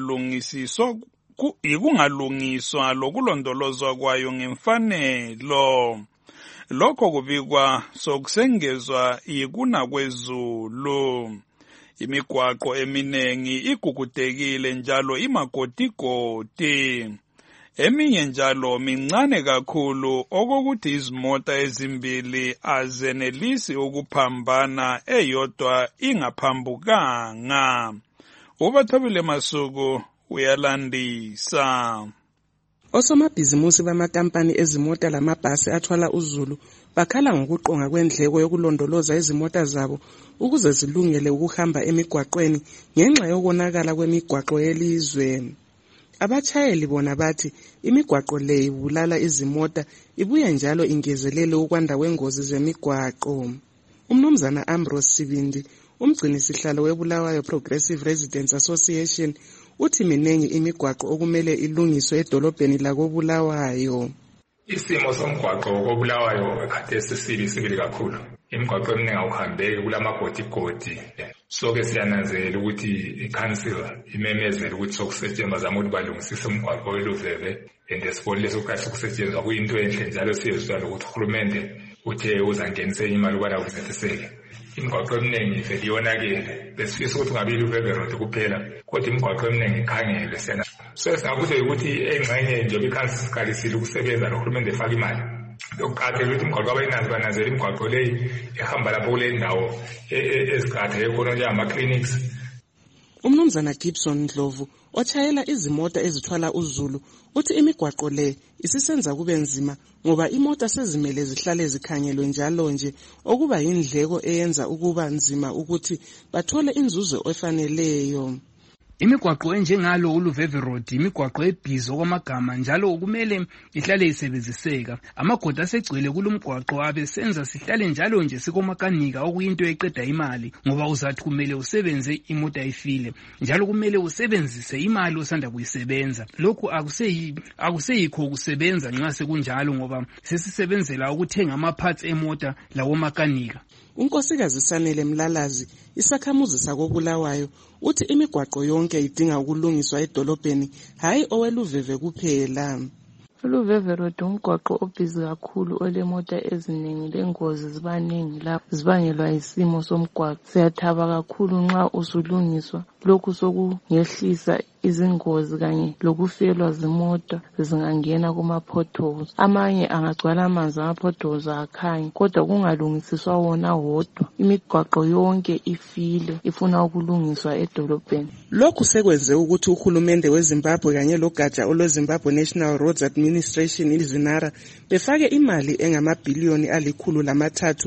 ikungalungiswa lokulondolozwa kwayo ngemfanelo. Lokho kubikwa sokusengezwa ikuna kwezulu. Imigwaqo eminengi igugudekile njalo imagodigodi. Eminye njalo mincane kakhulu okokuthi izimota ezimbili azenelisi ukuphambana eyodwa ingaphambukanga. Ubathobile Masuku uyalandisa. Osomabhizimusi bamakampani ezimota lamabhasi athwala uzulu bakhala ngokuqonga kwendleko yokulondoloza izimota zabo ukuze zilungele ukuhamba emigwaqweni ngenxa yokonakala kwemigwaqo yelizwe. Abatshayeli bona bathi imigwaqo le ibulala izimota ibuye njalo ingezelele ukwanda kwengozi zemigwaqo. Umnumzana Ambrose Sibindi, umgcinisihlalo weBulawayo Progressive Residents Association, uthi minengi imigwaqo okumele ilungiswe edolobheni lakoBulawayo. Isimo somgwaqo koBulawayo khathesi sibili kakhulu. Imigwaqo eminingi awuhambeki kulamagodigodi. Soke siyananzelela ukuthi i-council imemezela ukuthi sokusetshenziswa zama ukuthi balungisise umgwaqo weluveve esibonile sokukahle ukusetshenziswa kuyinto enhle njalo siyezwa ukuthi uhulumende uthe uzangenisa imali ukubana kuzethiseke. Imigwaqo eminingi vele iyonakele besifisa ukuthi ungabi iluveve road kuphela kodwa imigwaqo eminingi ikhangelwe sena. So singakusho ukuthi engxenye njengoba i-council siqalisile ukusebenza nohulumende efaka imali. Lokukhathela ukuthi imigwaqo abayinazi banazela imigwaqo leyi ehamba lapho kule ndawo ezikhathele khona njengama-clinics. Umnumzana Gibson Ndlovu otshayela izimota ezithwala uzulu uthi imigwaqo le isisenza kube nzima ngoba imota sezimele zihlale zikhangelwe njalo nje okuba yindleko eyenza ukuba nzima ukuthi bathole inzuzo efaneleyo. Imigwaqo enjengalo uLuveve Road imigwaqo ebhizi okwamagama njalo kumele ihlale isebenziseka. Amagodi asegcwele kulomgwaqo abesenza sihlale njalo nje sikomakanika okuyinto eqeda imali ngoba uzathi kumele usebenze imota ifile njalo kumele usebenzise imali osanda kuyisebenza. Lokhu akuseyikho ukusebenza nxa sekunjalo ngoba sesisebenzela ukuthenga ama-parts emota lawo makanika. Unkosikazi Sanele Mlalazi, isakhamuzi sakoBulawayo, uthi imigwaqo yonke idinga ukulungiswa edolobheni hayi oweluveve kuphela. uLuveve Road umgwaqo obhizi kakhulu olemota eziningi lengozi zibaningi lapho zibangelwa isimo somgwaqo. Siyathaba kakhulu nxa usulungiswa lokhu sokungehlisa izingozi kanye lokufelwa zimota zingangena kuma-potholes. Amanye angagcwala amanzi ama-potholes akhanyi kodwa kungalungisiswa wona wodwa. Imigwaqo yonke ifile ifuna ukulungiswa edolobheni. Lokhu sekwenze ukuthi uhulumende weZimbabwe kanye logatsha olweZimbabwe National Roads Administration iZinara befake imali engamabhiliyoni ali-130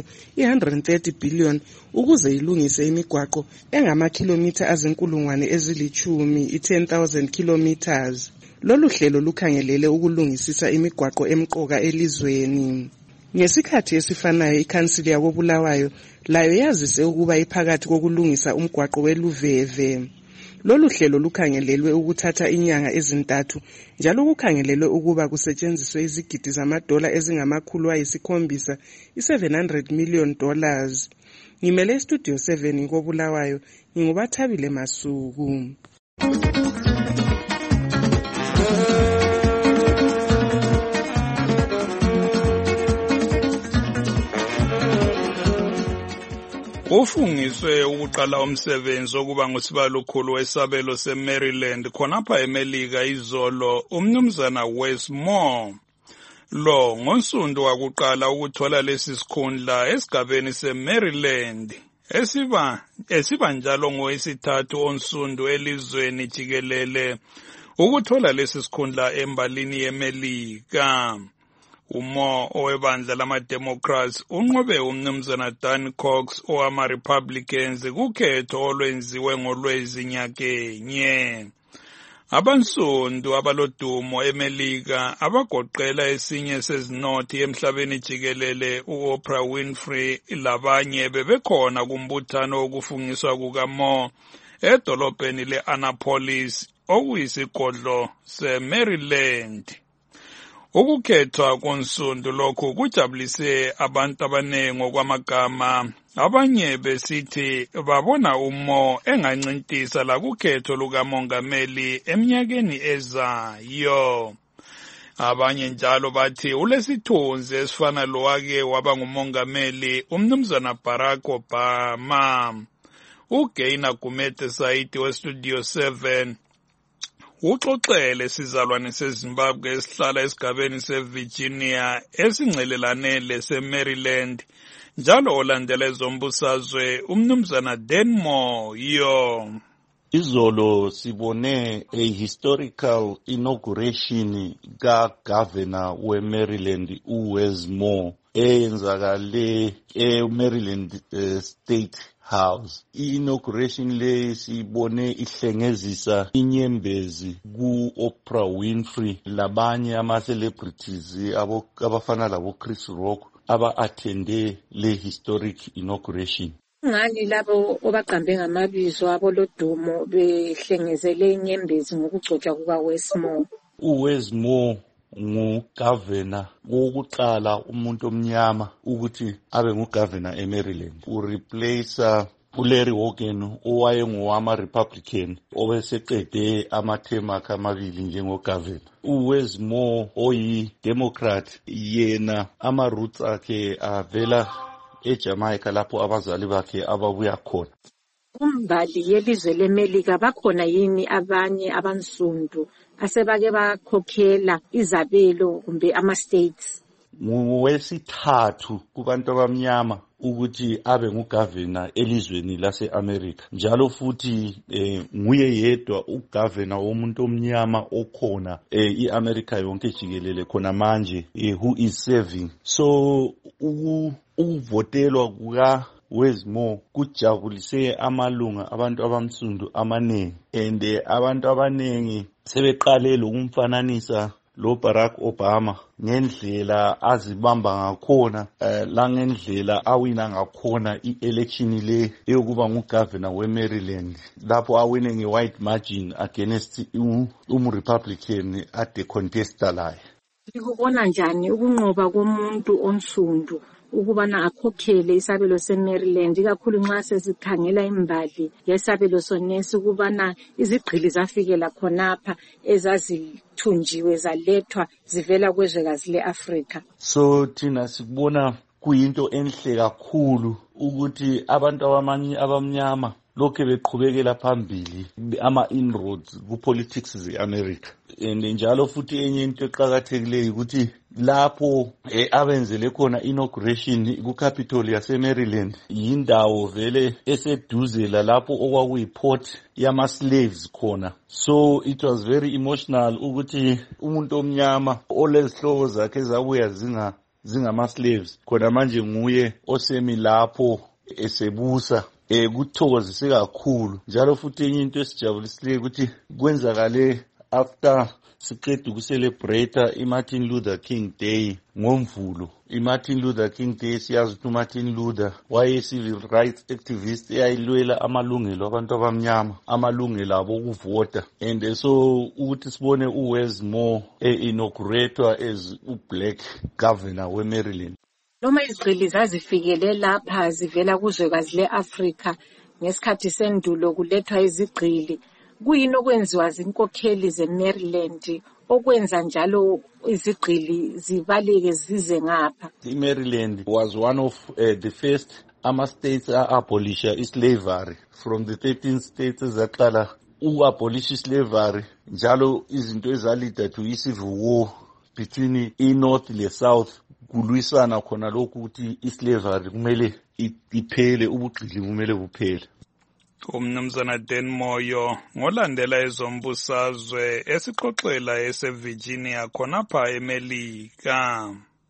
130 billion ukuze ilungise imigwaqo engamakhilomitha azinkulungwane ezilithumi 10,000 kilometers. Lolu hlelo lukhangelele ukulungisisa imigwaqo emqoka elizweni. Ngesikhathi esifanayo ikhansili yakoBulawayo layo yazise ukuba iphakathi kokulungisa umgwaqo weluveve. Lolu hlelo lukhangelelwe ukuthatha inyanga ezintathu njalo kukhangelelwe ukuba kusetshenziswe izigidi zamadola ezingama-700 $700 million. Ngimele Studio 7 koBulawayo, ngingubathabile Masuku. Ufungiswe ukuqala umsebenzi okuba ngusibalokhulu wesabelo seMaryland khonapha eMelika izolo umnumzana Wes Moore. Lo ngonsundu wakuqala ukuthola lesi sikhundla esigabeni seMaryland esiba njalo ngoyesithathu onsundu elizweni jikelele ukuthola lesi sikhundla embalini yeMelika. Umo owebandla lama-Democrats unqobe umnumzana Dan Cox owama-Republicans kukhetho olwenziwe ngoLwezi nyakenye. Abansundu abalodumo eMelika abagoqela esinye sezinothi emhlabeni jikelele u-Oprah Winfrey labanye bebekhona kumbuthano wokufungiswa kukaMoore edolobheni le-Annapolis okuyisigodlo seMaryland. Ukukhethwa konsundu lokhu kujabulise abantu abanengi okwamagama, abanye besithi babona uMoore engancintisa la kukhetho lukamongameli eminyakeni ezayo. Abanye njalo bathi ulesithunzi esifana lowake waba ngumongameli umnumzana Barack Obama. uGaina Gumede Saidi weStudio 7 uxoxele sizalwane seZimbabwe esihlala esigabeni seVirginia esingcelelane leseMaryland njalo olandela ezombusazwe umnumzana Denmore yo. Izolo sibone a historical inauguration ka-governor weMaryland uWes Moore eyenzakale eMaryland State House. I-inauguration le sibone ihlengezisa inyembezi ku-Oprah Winfrey labanye ama-celebrities abafana labo Chris Rock aba-attende le historic inauguration. Ngani labo obaqambe ngamabizo abolodumo behlengezele inyembezi ngokugcotshwa kukaWes Moore? uWes Moore ngu-governor wokuqala umuntu omnyama ukuthi abe ngu-governor eMaryland. Ureplace uLarry Hogan owayengowama-Republican obeseqede amathemu akhe amabili njengo-governor. uWes Moore oyi-Democrat yena ama-roots akhe avela eJamaica lapho abazali bakhe ababuya khona. Umbali yelizwe leMelika bakhona yini abanye abansundu asebake bakhokhela izabelo kumbe ama-states? Ngowesithathu kubantu abamnyama ukuthi abe ngugovernor elizweni lase-America. Njalo futhi nguye yedwa ugovernor womuntu omnyama okhona i-America yonke jikelele khona manje who is serving. So ukuvotelwa kukaWes Moore kujabulise amalunga abantu abamsundu amanengi, and abantu abanengi sebeqale lokumfananisa lo Barack Obama ngendlela azibamba ngakhona langendlela awina ngakhona i-election le eyokuba ngugovernor weMaryland lapho awine nge-white margin against Republican ade contesta laye. Likubona njani ukunqoba komuntu onsundu ukubana akhokhele isabelo seMaryland, ikakhulu nxa sesikhangela imbali yesabelo sonesi ukubana izigqili zafikela khonapha ezazithunjiwe zalethwa zivela kwezwekazi le-Afrika? So thina sikubona kuyinto enhle kakhulu ukuthi abantu abamnyama lokho beqhubekela phambili ama-inroads ku-politics ze-America. And njalo futhi enye into eqakathekileyo ukuthi lapho abenzele khona inauguration ku-Capitol yase-Maryland yindawo vele eseduze lapho okwakuyi-port yama-slaves khona. So it was very emotional ukuthi umuntu omnyama olezihlobo zakhe ezabuya zingama-slaves khona manje nguye osemi lapho esebusa. Kuthokozise kakhulu njalo futhi enye into esijabulisileyo ukuthi kwenzakale after siqeda ukucelebrate iMartin Luther King Day ngoMvulo. iMartin Luther King Day siyazi ukuthi uMartin Luther waye-civil rights activist eyayilwela amalungelo abantu abamnyama, amalungelo abo okuvota. And so ukuthi sibone uWes Moore inaugurated as u-black governor weMaryland. Noma izigqili zazifikele lapha zivela kuzwekazi le-Afrika ngesikhathi sendulo kulethwa izigqili, kuyini okwenziwa zinkokheli zeMaryland okwenza njalo izigqili zibaleke zize ngapha? iMaryland was one of the first ama-states a-abolisha islavery from the 13 states ezaqala u-abolish islavery. Njalo izinto ezalida to i-civil war between i-north le-south kulwisana khona lokhu ukuthi islavery kumele iphele, ubugqili kumele buphele. Umnumzana Dan Moyo ngolandela ezombusazwe esixoxela eseVirginia khonapha eMelika.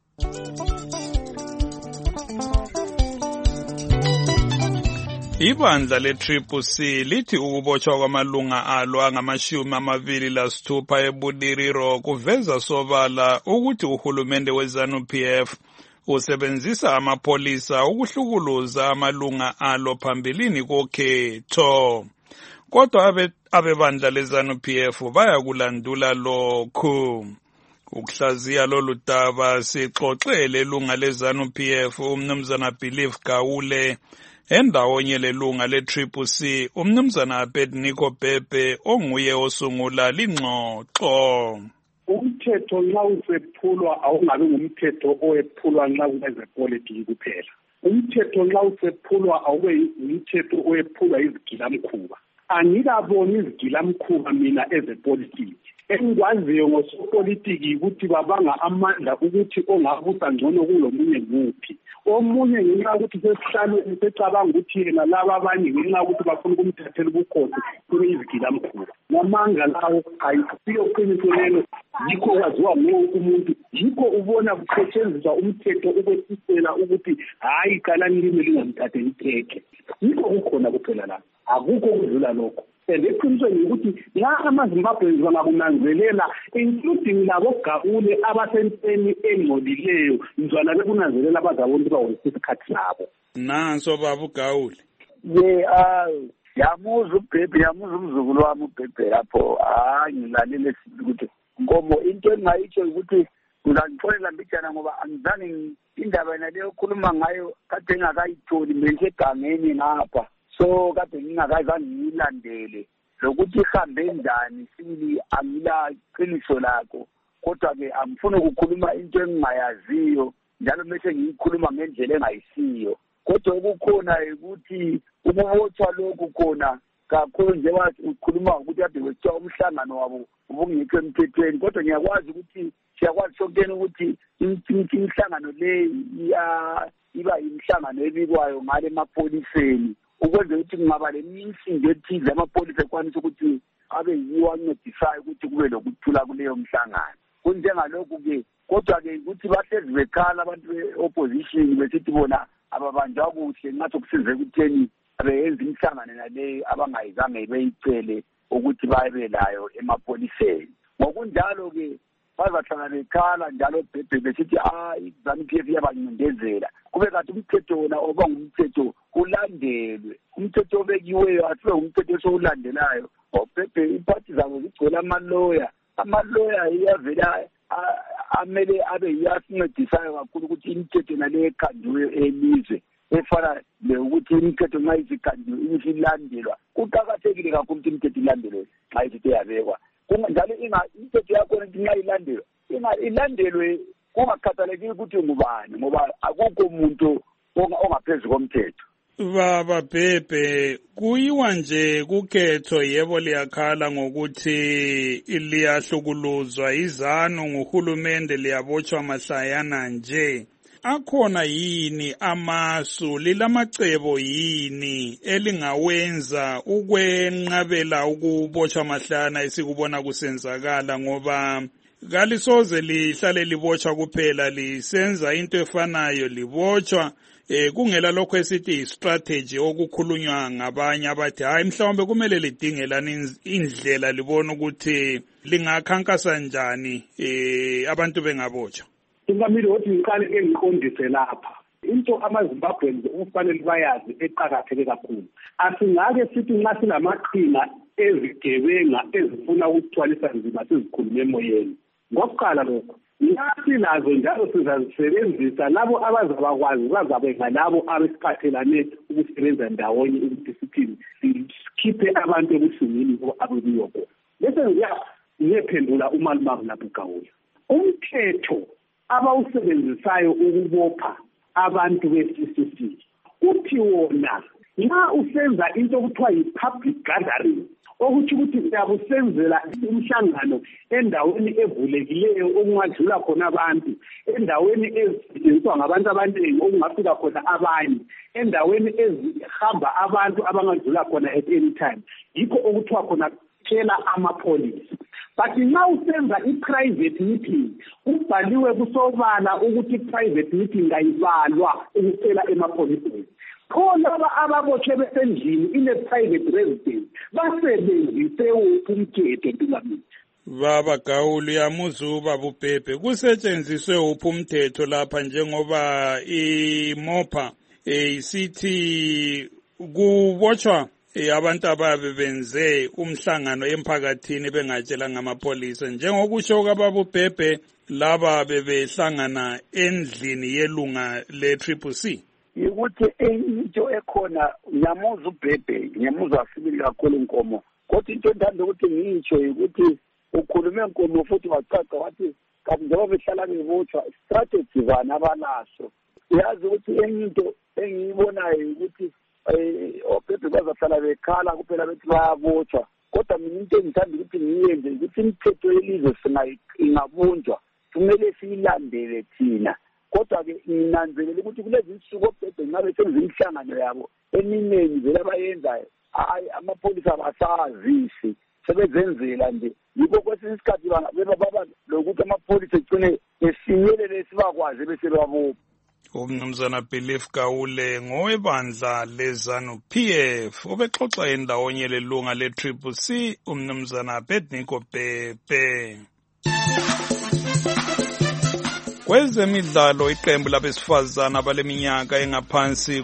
Ibandla le-CCC lithi ukubotshwa kwamalunga alo angama-26 eBudiriro kuveza sobala ukuthi uhulumende we-ZANU-PF usebenzisa amapolisa ukuhlukuluza amalunga alo phambilini kokhetho. Kodwa abebandla le-ZANU-PF bayakulandula lokhu. Ukuhlaziya lolu daba sixoxele ilunga le-ZANU-PF umnumzana Believe Gawule endawonye lelunga le-CCC umnumzana Abednego Bhebhe onguye osungula lingxoxo. Umthetho nxa usephulwa awungabi ngumthetho owephulwa nxa kunezepolitiki kuphela. Umthetho nxa usephulwa awube umthetho owephulwa izigilamkhuba. Angikaboni izigilamkhuba mina ezepolitiki. Engikwaziyo ngosopolitiki ukuthi babanga amandla ukuthi ongabusa ngcono kulomunye nguphi. Omunye ngenxa ukuthi sesihlale secabanga ukuthi yena laba abanye ngenxa ukuthi bafuna ukumthathela ubukhosi kube izigilamkhuba. Ngamanga lawo ayisiyo qiniso lelo, yikho kwaziwa nguwonke umuntu, yikho ubona kusetshenziswa umthetho ukwesisela ukuthi hayi qalani limi lingamthatheli ikhekhe. Yikho kukhona kuphela la, akukho kudlula lokho. Eqinisweni ukuthi nxa amaZimbabweans bangakunanzelela including labo Gawule abasenteni engcolileyo njalo bekunanzelela abazabona ukuthi bawonisa isikhathi sabo. Nanso baba Gawule. Yamuza uBhebhe, yamuza umzukulu wami uBhebhe lapho. Ngilalele ukuthi ngoba into engayitsho ukuthi ngizangixolela mbijana ngoba angizange indaba yena leyo khuluma ngayo kade ngingakayitholi besegangeni ngapha. So kade ngingakazange ngiyilandele lokuthi ihambe njani sibili angila qiniso lakho, kodwa ke angifuni ukukhuluma into engingayaziyo njalo bese ngiyikhuluma ngendlela engayisiyo. Kodwa ukukhona ukuthi ukubotshwa lokhu khona kakhulu njengoba ukhuluma ukuthi kade kwethiwa umhlangano wabo ubungekho emthethweni, kodwa ngiyakwazi ukuthi siyakwazi sonkeni ukuthi imihlangano le iba imihlangano ebikwayo ngale emapoliseni ukwenzela ukuthi kungaba lemisindo ethize amapolisa ekwanisa ukuthi abe yiwo ancedisayo ukuthi kube lokuthula kuleyo mhlangano. Kunjengalokhu-ke kodwa-ke ukuthi bahlezi bekhala abantu be-opposition besithi bona ababanjwa kuhle ngathi kusize ekutheni abeyenza imihlangano naleyo abangayizange beyicele ukuthi babe layo emapoliseni. Ngokunjalo-ke bazahlala bekhala njalo Bhebhe besithi ZANU-PF yabancindezela. Kube kanti umthetho wona oba ngumthetho ulandelwe. Umthetho obekiweyo asibe ngumthetho esowulandelayo. Bhebhe iphathi zabo zigcwele amaloya. Amaloya iyavela amele abe yasincedisayo kakhulu ukuthi imithetho nale ekhandiweyo elizwe efana ukuthi imithetho nxa isikhandiwe ukuthi ilandelwa. Kuqakathekile kakhulu ukuthi imithetho ilandelwe nxa isithi yabekwa. Njalo imithetho yakhona ukuthi nxa ilandelwe ilandelwe kungakhathalekile ukuthi ngubani, ngoba akukho umuntu ongaphezu komthetho. Baba Bhebhe, kuyiwa nje kukhetho yebo liyakhala ngokuthi liyahlukuluzwa izanu nguhulumende liyabotshwa mahlayana nje. Akhona yini amasu lilamacebo yini elingawenza ukwenqabela ukubotshwa mahlayana esikubona kusenzakala, ngoba kalisoze lihlale libotshwa kuphela lisenza into efanayo libotshwa kungela lokho esithi i-strategy okukhulunywa ngabanye abathi hayi mhlawumbe kumele lidingelane indlela libona ukuthi lingakhankasa njani abantu bengabotshwa. Ingamile ukuthi ngiqale ke ngiqondise lapha into amaZimbabweans ukufanele bayazi eqakatheke kakhulu. Asingake sithi nxa silamaqhinga ezigebenga ezifuna ukuthwalisa nzima sizikhulume emoyeni. Ngokuqala lokho nathi lazo njalo sizazisebenzisa labo abazabakwazi bazabe ngalabo abesiphathelane ukusebenza ndawonye ukuthi sithi sikhiphe abantu ebuhlungwini abubuyo khona. Bese ngiyaphendula uMalumavu Nabugawule. Umthetho abawusebenzisayo ukubopha abantu be-CCC uthi wona nxa usenza into okuthiwa yi-public gathering okuthi ukuthi uyabusenzela umhlangano endaweni evulekileyo okungadlula khona abantu, endaweni ezisetshenziswa ngabantu abaningi okungafika khona abanye, endaweni ezihamba abantu abangadlula khona at any time, yikho okuthiwa khona tshela amapholisa. But nxa usenza i-private meeting kubhaliwe kusobala ukuthi i-private meeting ayibalwa ukucela emapholiseni. Khona ababotshwe besendlini in a private residence basebenzise umthetho ntukamini. Baba Gawule uyamuzwa ubaba uBhebhe, kusetshenziswe uphi umthetho lapha njengoba iMoPA isithi kubotshwa abantu ababe benze umhlangano emphakathini bengatshela ngamapolisa, njengokusho kwababa uBhebhe laba bebehlangana endlini yelunga le-CCC. Ukuthi into ekhona ngiyamuzwa uBhebhe, ngiyamuzwa sibili kakhulu Nkomo, kodwa into endanda ukuthi ngitsho ukuthi ukhulume Nkomo futhi wacaca wathi kanti njengoba behlala bebotshwa strategy bani abalaso. Uyazi ukuthi enye into engiyibonayo ukuthi oBhebhe bazahlala bekhala kuphela bethi bayabotshwa, kodwa mina into engithanda ukuthi ngiyenze ukuthi imithetho yelizwe ingabunjwa kumele siyilandele thina. Kodwa-ke nginanzelela ukuthi kulezi nsuku oBhebhe nxa besenza imihlangano yabo eminingi vele abayenzayo amapholisa abasazisi sebezenzela nje, yikho kwesinye isikhathi baba lokuthi amapholisa egcine esinyelele sibakwazi bese babopha. Umnumzana Belief Gawule ngowebandla leZANU-PF ubexoxa endawonye lelunga le-CCC umnumzana Abednego Bhebhe. Kwezemidlalo iqembu labesifazana abaleminyaka engaphansi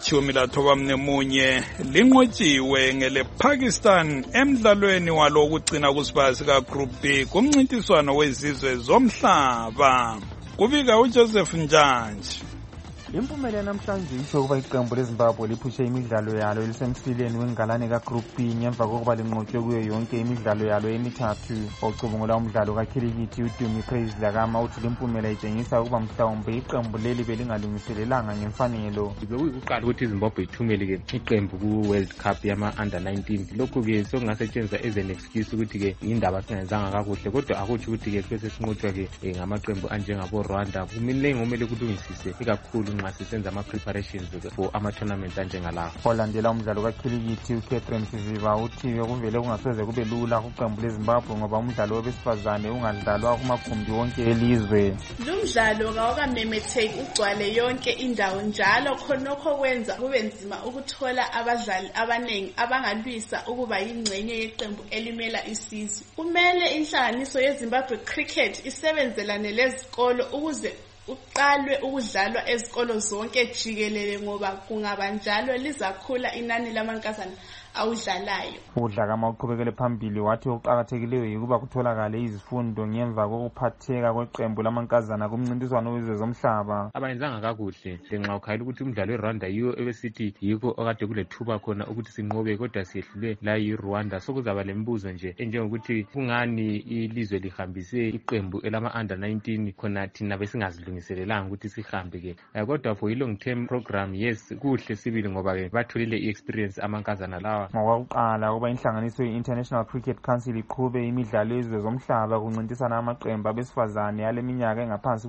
kweli-11 linqotshiwe ngelePakistan emdlalweni walo wokugcina kusibaya sika-Group B kumncintiswano wezizwe zomhlaba. Kubika uJoseph Njanji. Impumelelo namhlanje isho ukuba iqembu leZimbabwe liphushe imidlalo yalo elisemsileni wengalane kaGroup B ngemva kokuba linqotshwe kuyo yonke imidlalo yalo emithathu. Ocubungula umdlalo kakhilikithi uDumi Praise Lakama uthi limpumelelo itshengisa ukuba mhlawumbe iqembu leli belingalungiselelanga ngemfanelo. Bekuyiqala ukuthi iZimbabwe ithumele iqembu ku-World Cup yama-Under 19. Lokhu-ke sokungasetshenziswa as an excuse ukuthi-ke indaba singenzanga kakuhle, kodwa akutsho ukuthi-ke bese sinqotshwa-ke ngamaqembu anjengabo-Rwanda. Kumele kulungisise ikakhulu nxa sisenza ama-preparations for ama-tournament anjengalawo. Olandela umdlalo kakhilikithi uCatherine Siziba uthi kuvele kungasoze kube lula kuqembu leZimbabwe ngoba umdlalo wabesifazane ungadlalwa kumagumbi wonke elizwe. Lo mdlalo kawukamemetheki ugcwale yonke indawo njalo khonokho kwenza kube nzima ukuthola abadlali abaningi abangalwisa ukuba yingxenye yeqembu elimela isizwe. Kumele inhlanganiso yeZimbabwe Cricket isebenzelane lezikolo ukuze uqalwe ukudlalwa ezikolo zonke jikelele ngoba kungaba njalo lizakhula inani lamankazana awudlalayo. UDlakama uqhubekele phambili wathi okuqakathekileyo yikuba kutholakale izifundo ngemva kokuphatheka kweqembu lamankazana kumncintiswano wezizwe zomhlaba. Abayenzanga kakuhle ngenxa ukhayela ukuthi umdlalo weRwanda yiyo ebesithi yikho okade kulethuba khona ukuthi sinqobe, kodwa siyehlule la yiRwanda. Sokuzaba lembuzo nje enjengokuthi kungani ilizwe lihambise iqembu elama-Under 19 khona thina besingazilungiselelanga ukuthi sihambe-ke. Kodwa for i-long term program, yes, kuhle sibili ngoba-ke batholile i-experience amankazana lawa. Ngokuqala kuba inhlanganiso ye-International Cricket Council iqhube imidlalo yezizwe zomhlaba kuncintisana amaqembu abesifazane aleminyaka engaphansi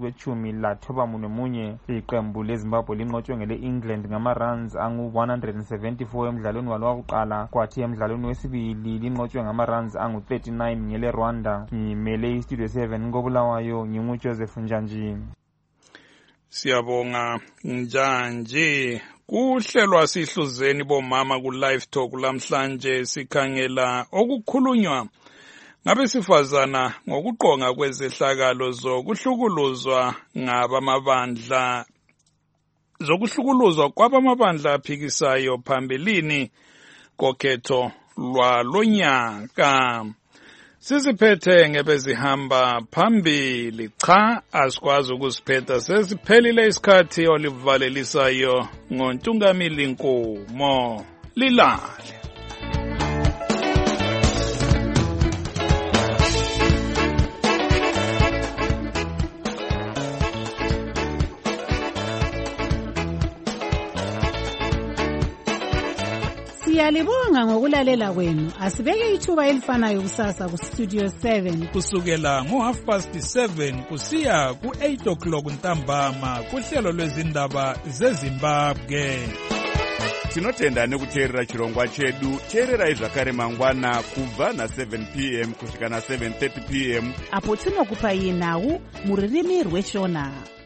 kwe-11. Iqembu leZimbabwe linqotshwe ngele-England ngama-runs angu-174 emdlalweni walo wakuqala, kwathi emdlalweni wesibili linqotshwe ngama-runs angu-39 ngele-Rwanda. Ngimele iStudio 7 koBulawayo nginguJoseph Njanji. Siyabonga Njanji. Kuhlelwa sihluzeni bomama ku-Live Talk lamhlanje sikhangela okukhulunywa ngabesifazana ngokuqonga kwezehlakalo zokuhlukuluzwa kwabamabandla aphikisayo phambilini kokhetho lwalonyaka. Siziphethe ngebezihamba phambili, cha asikwazi ukuziphetha, sesiphelile isikhathi olivalelisayo ngoNtungamili Nkomo. Lilale. Siyalibonga ngokulalela kwenu. Asibeke ithuba elifanayo kusasa ku Studio 7 kusukela ngo7:30 kusiya ku8:00 ntambama kuhlelo lwezindaba zeZimbabwe. Tinotenda nekuteerera chirongwa chedu. Teererai zvakare mangwana kubva na7 p.m. kusvika na7:30 p.m. apo tinokupai nhau muririmi rweshona.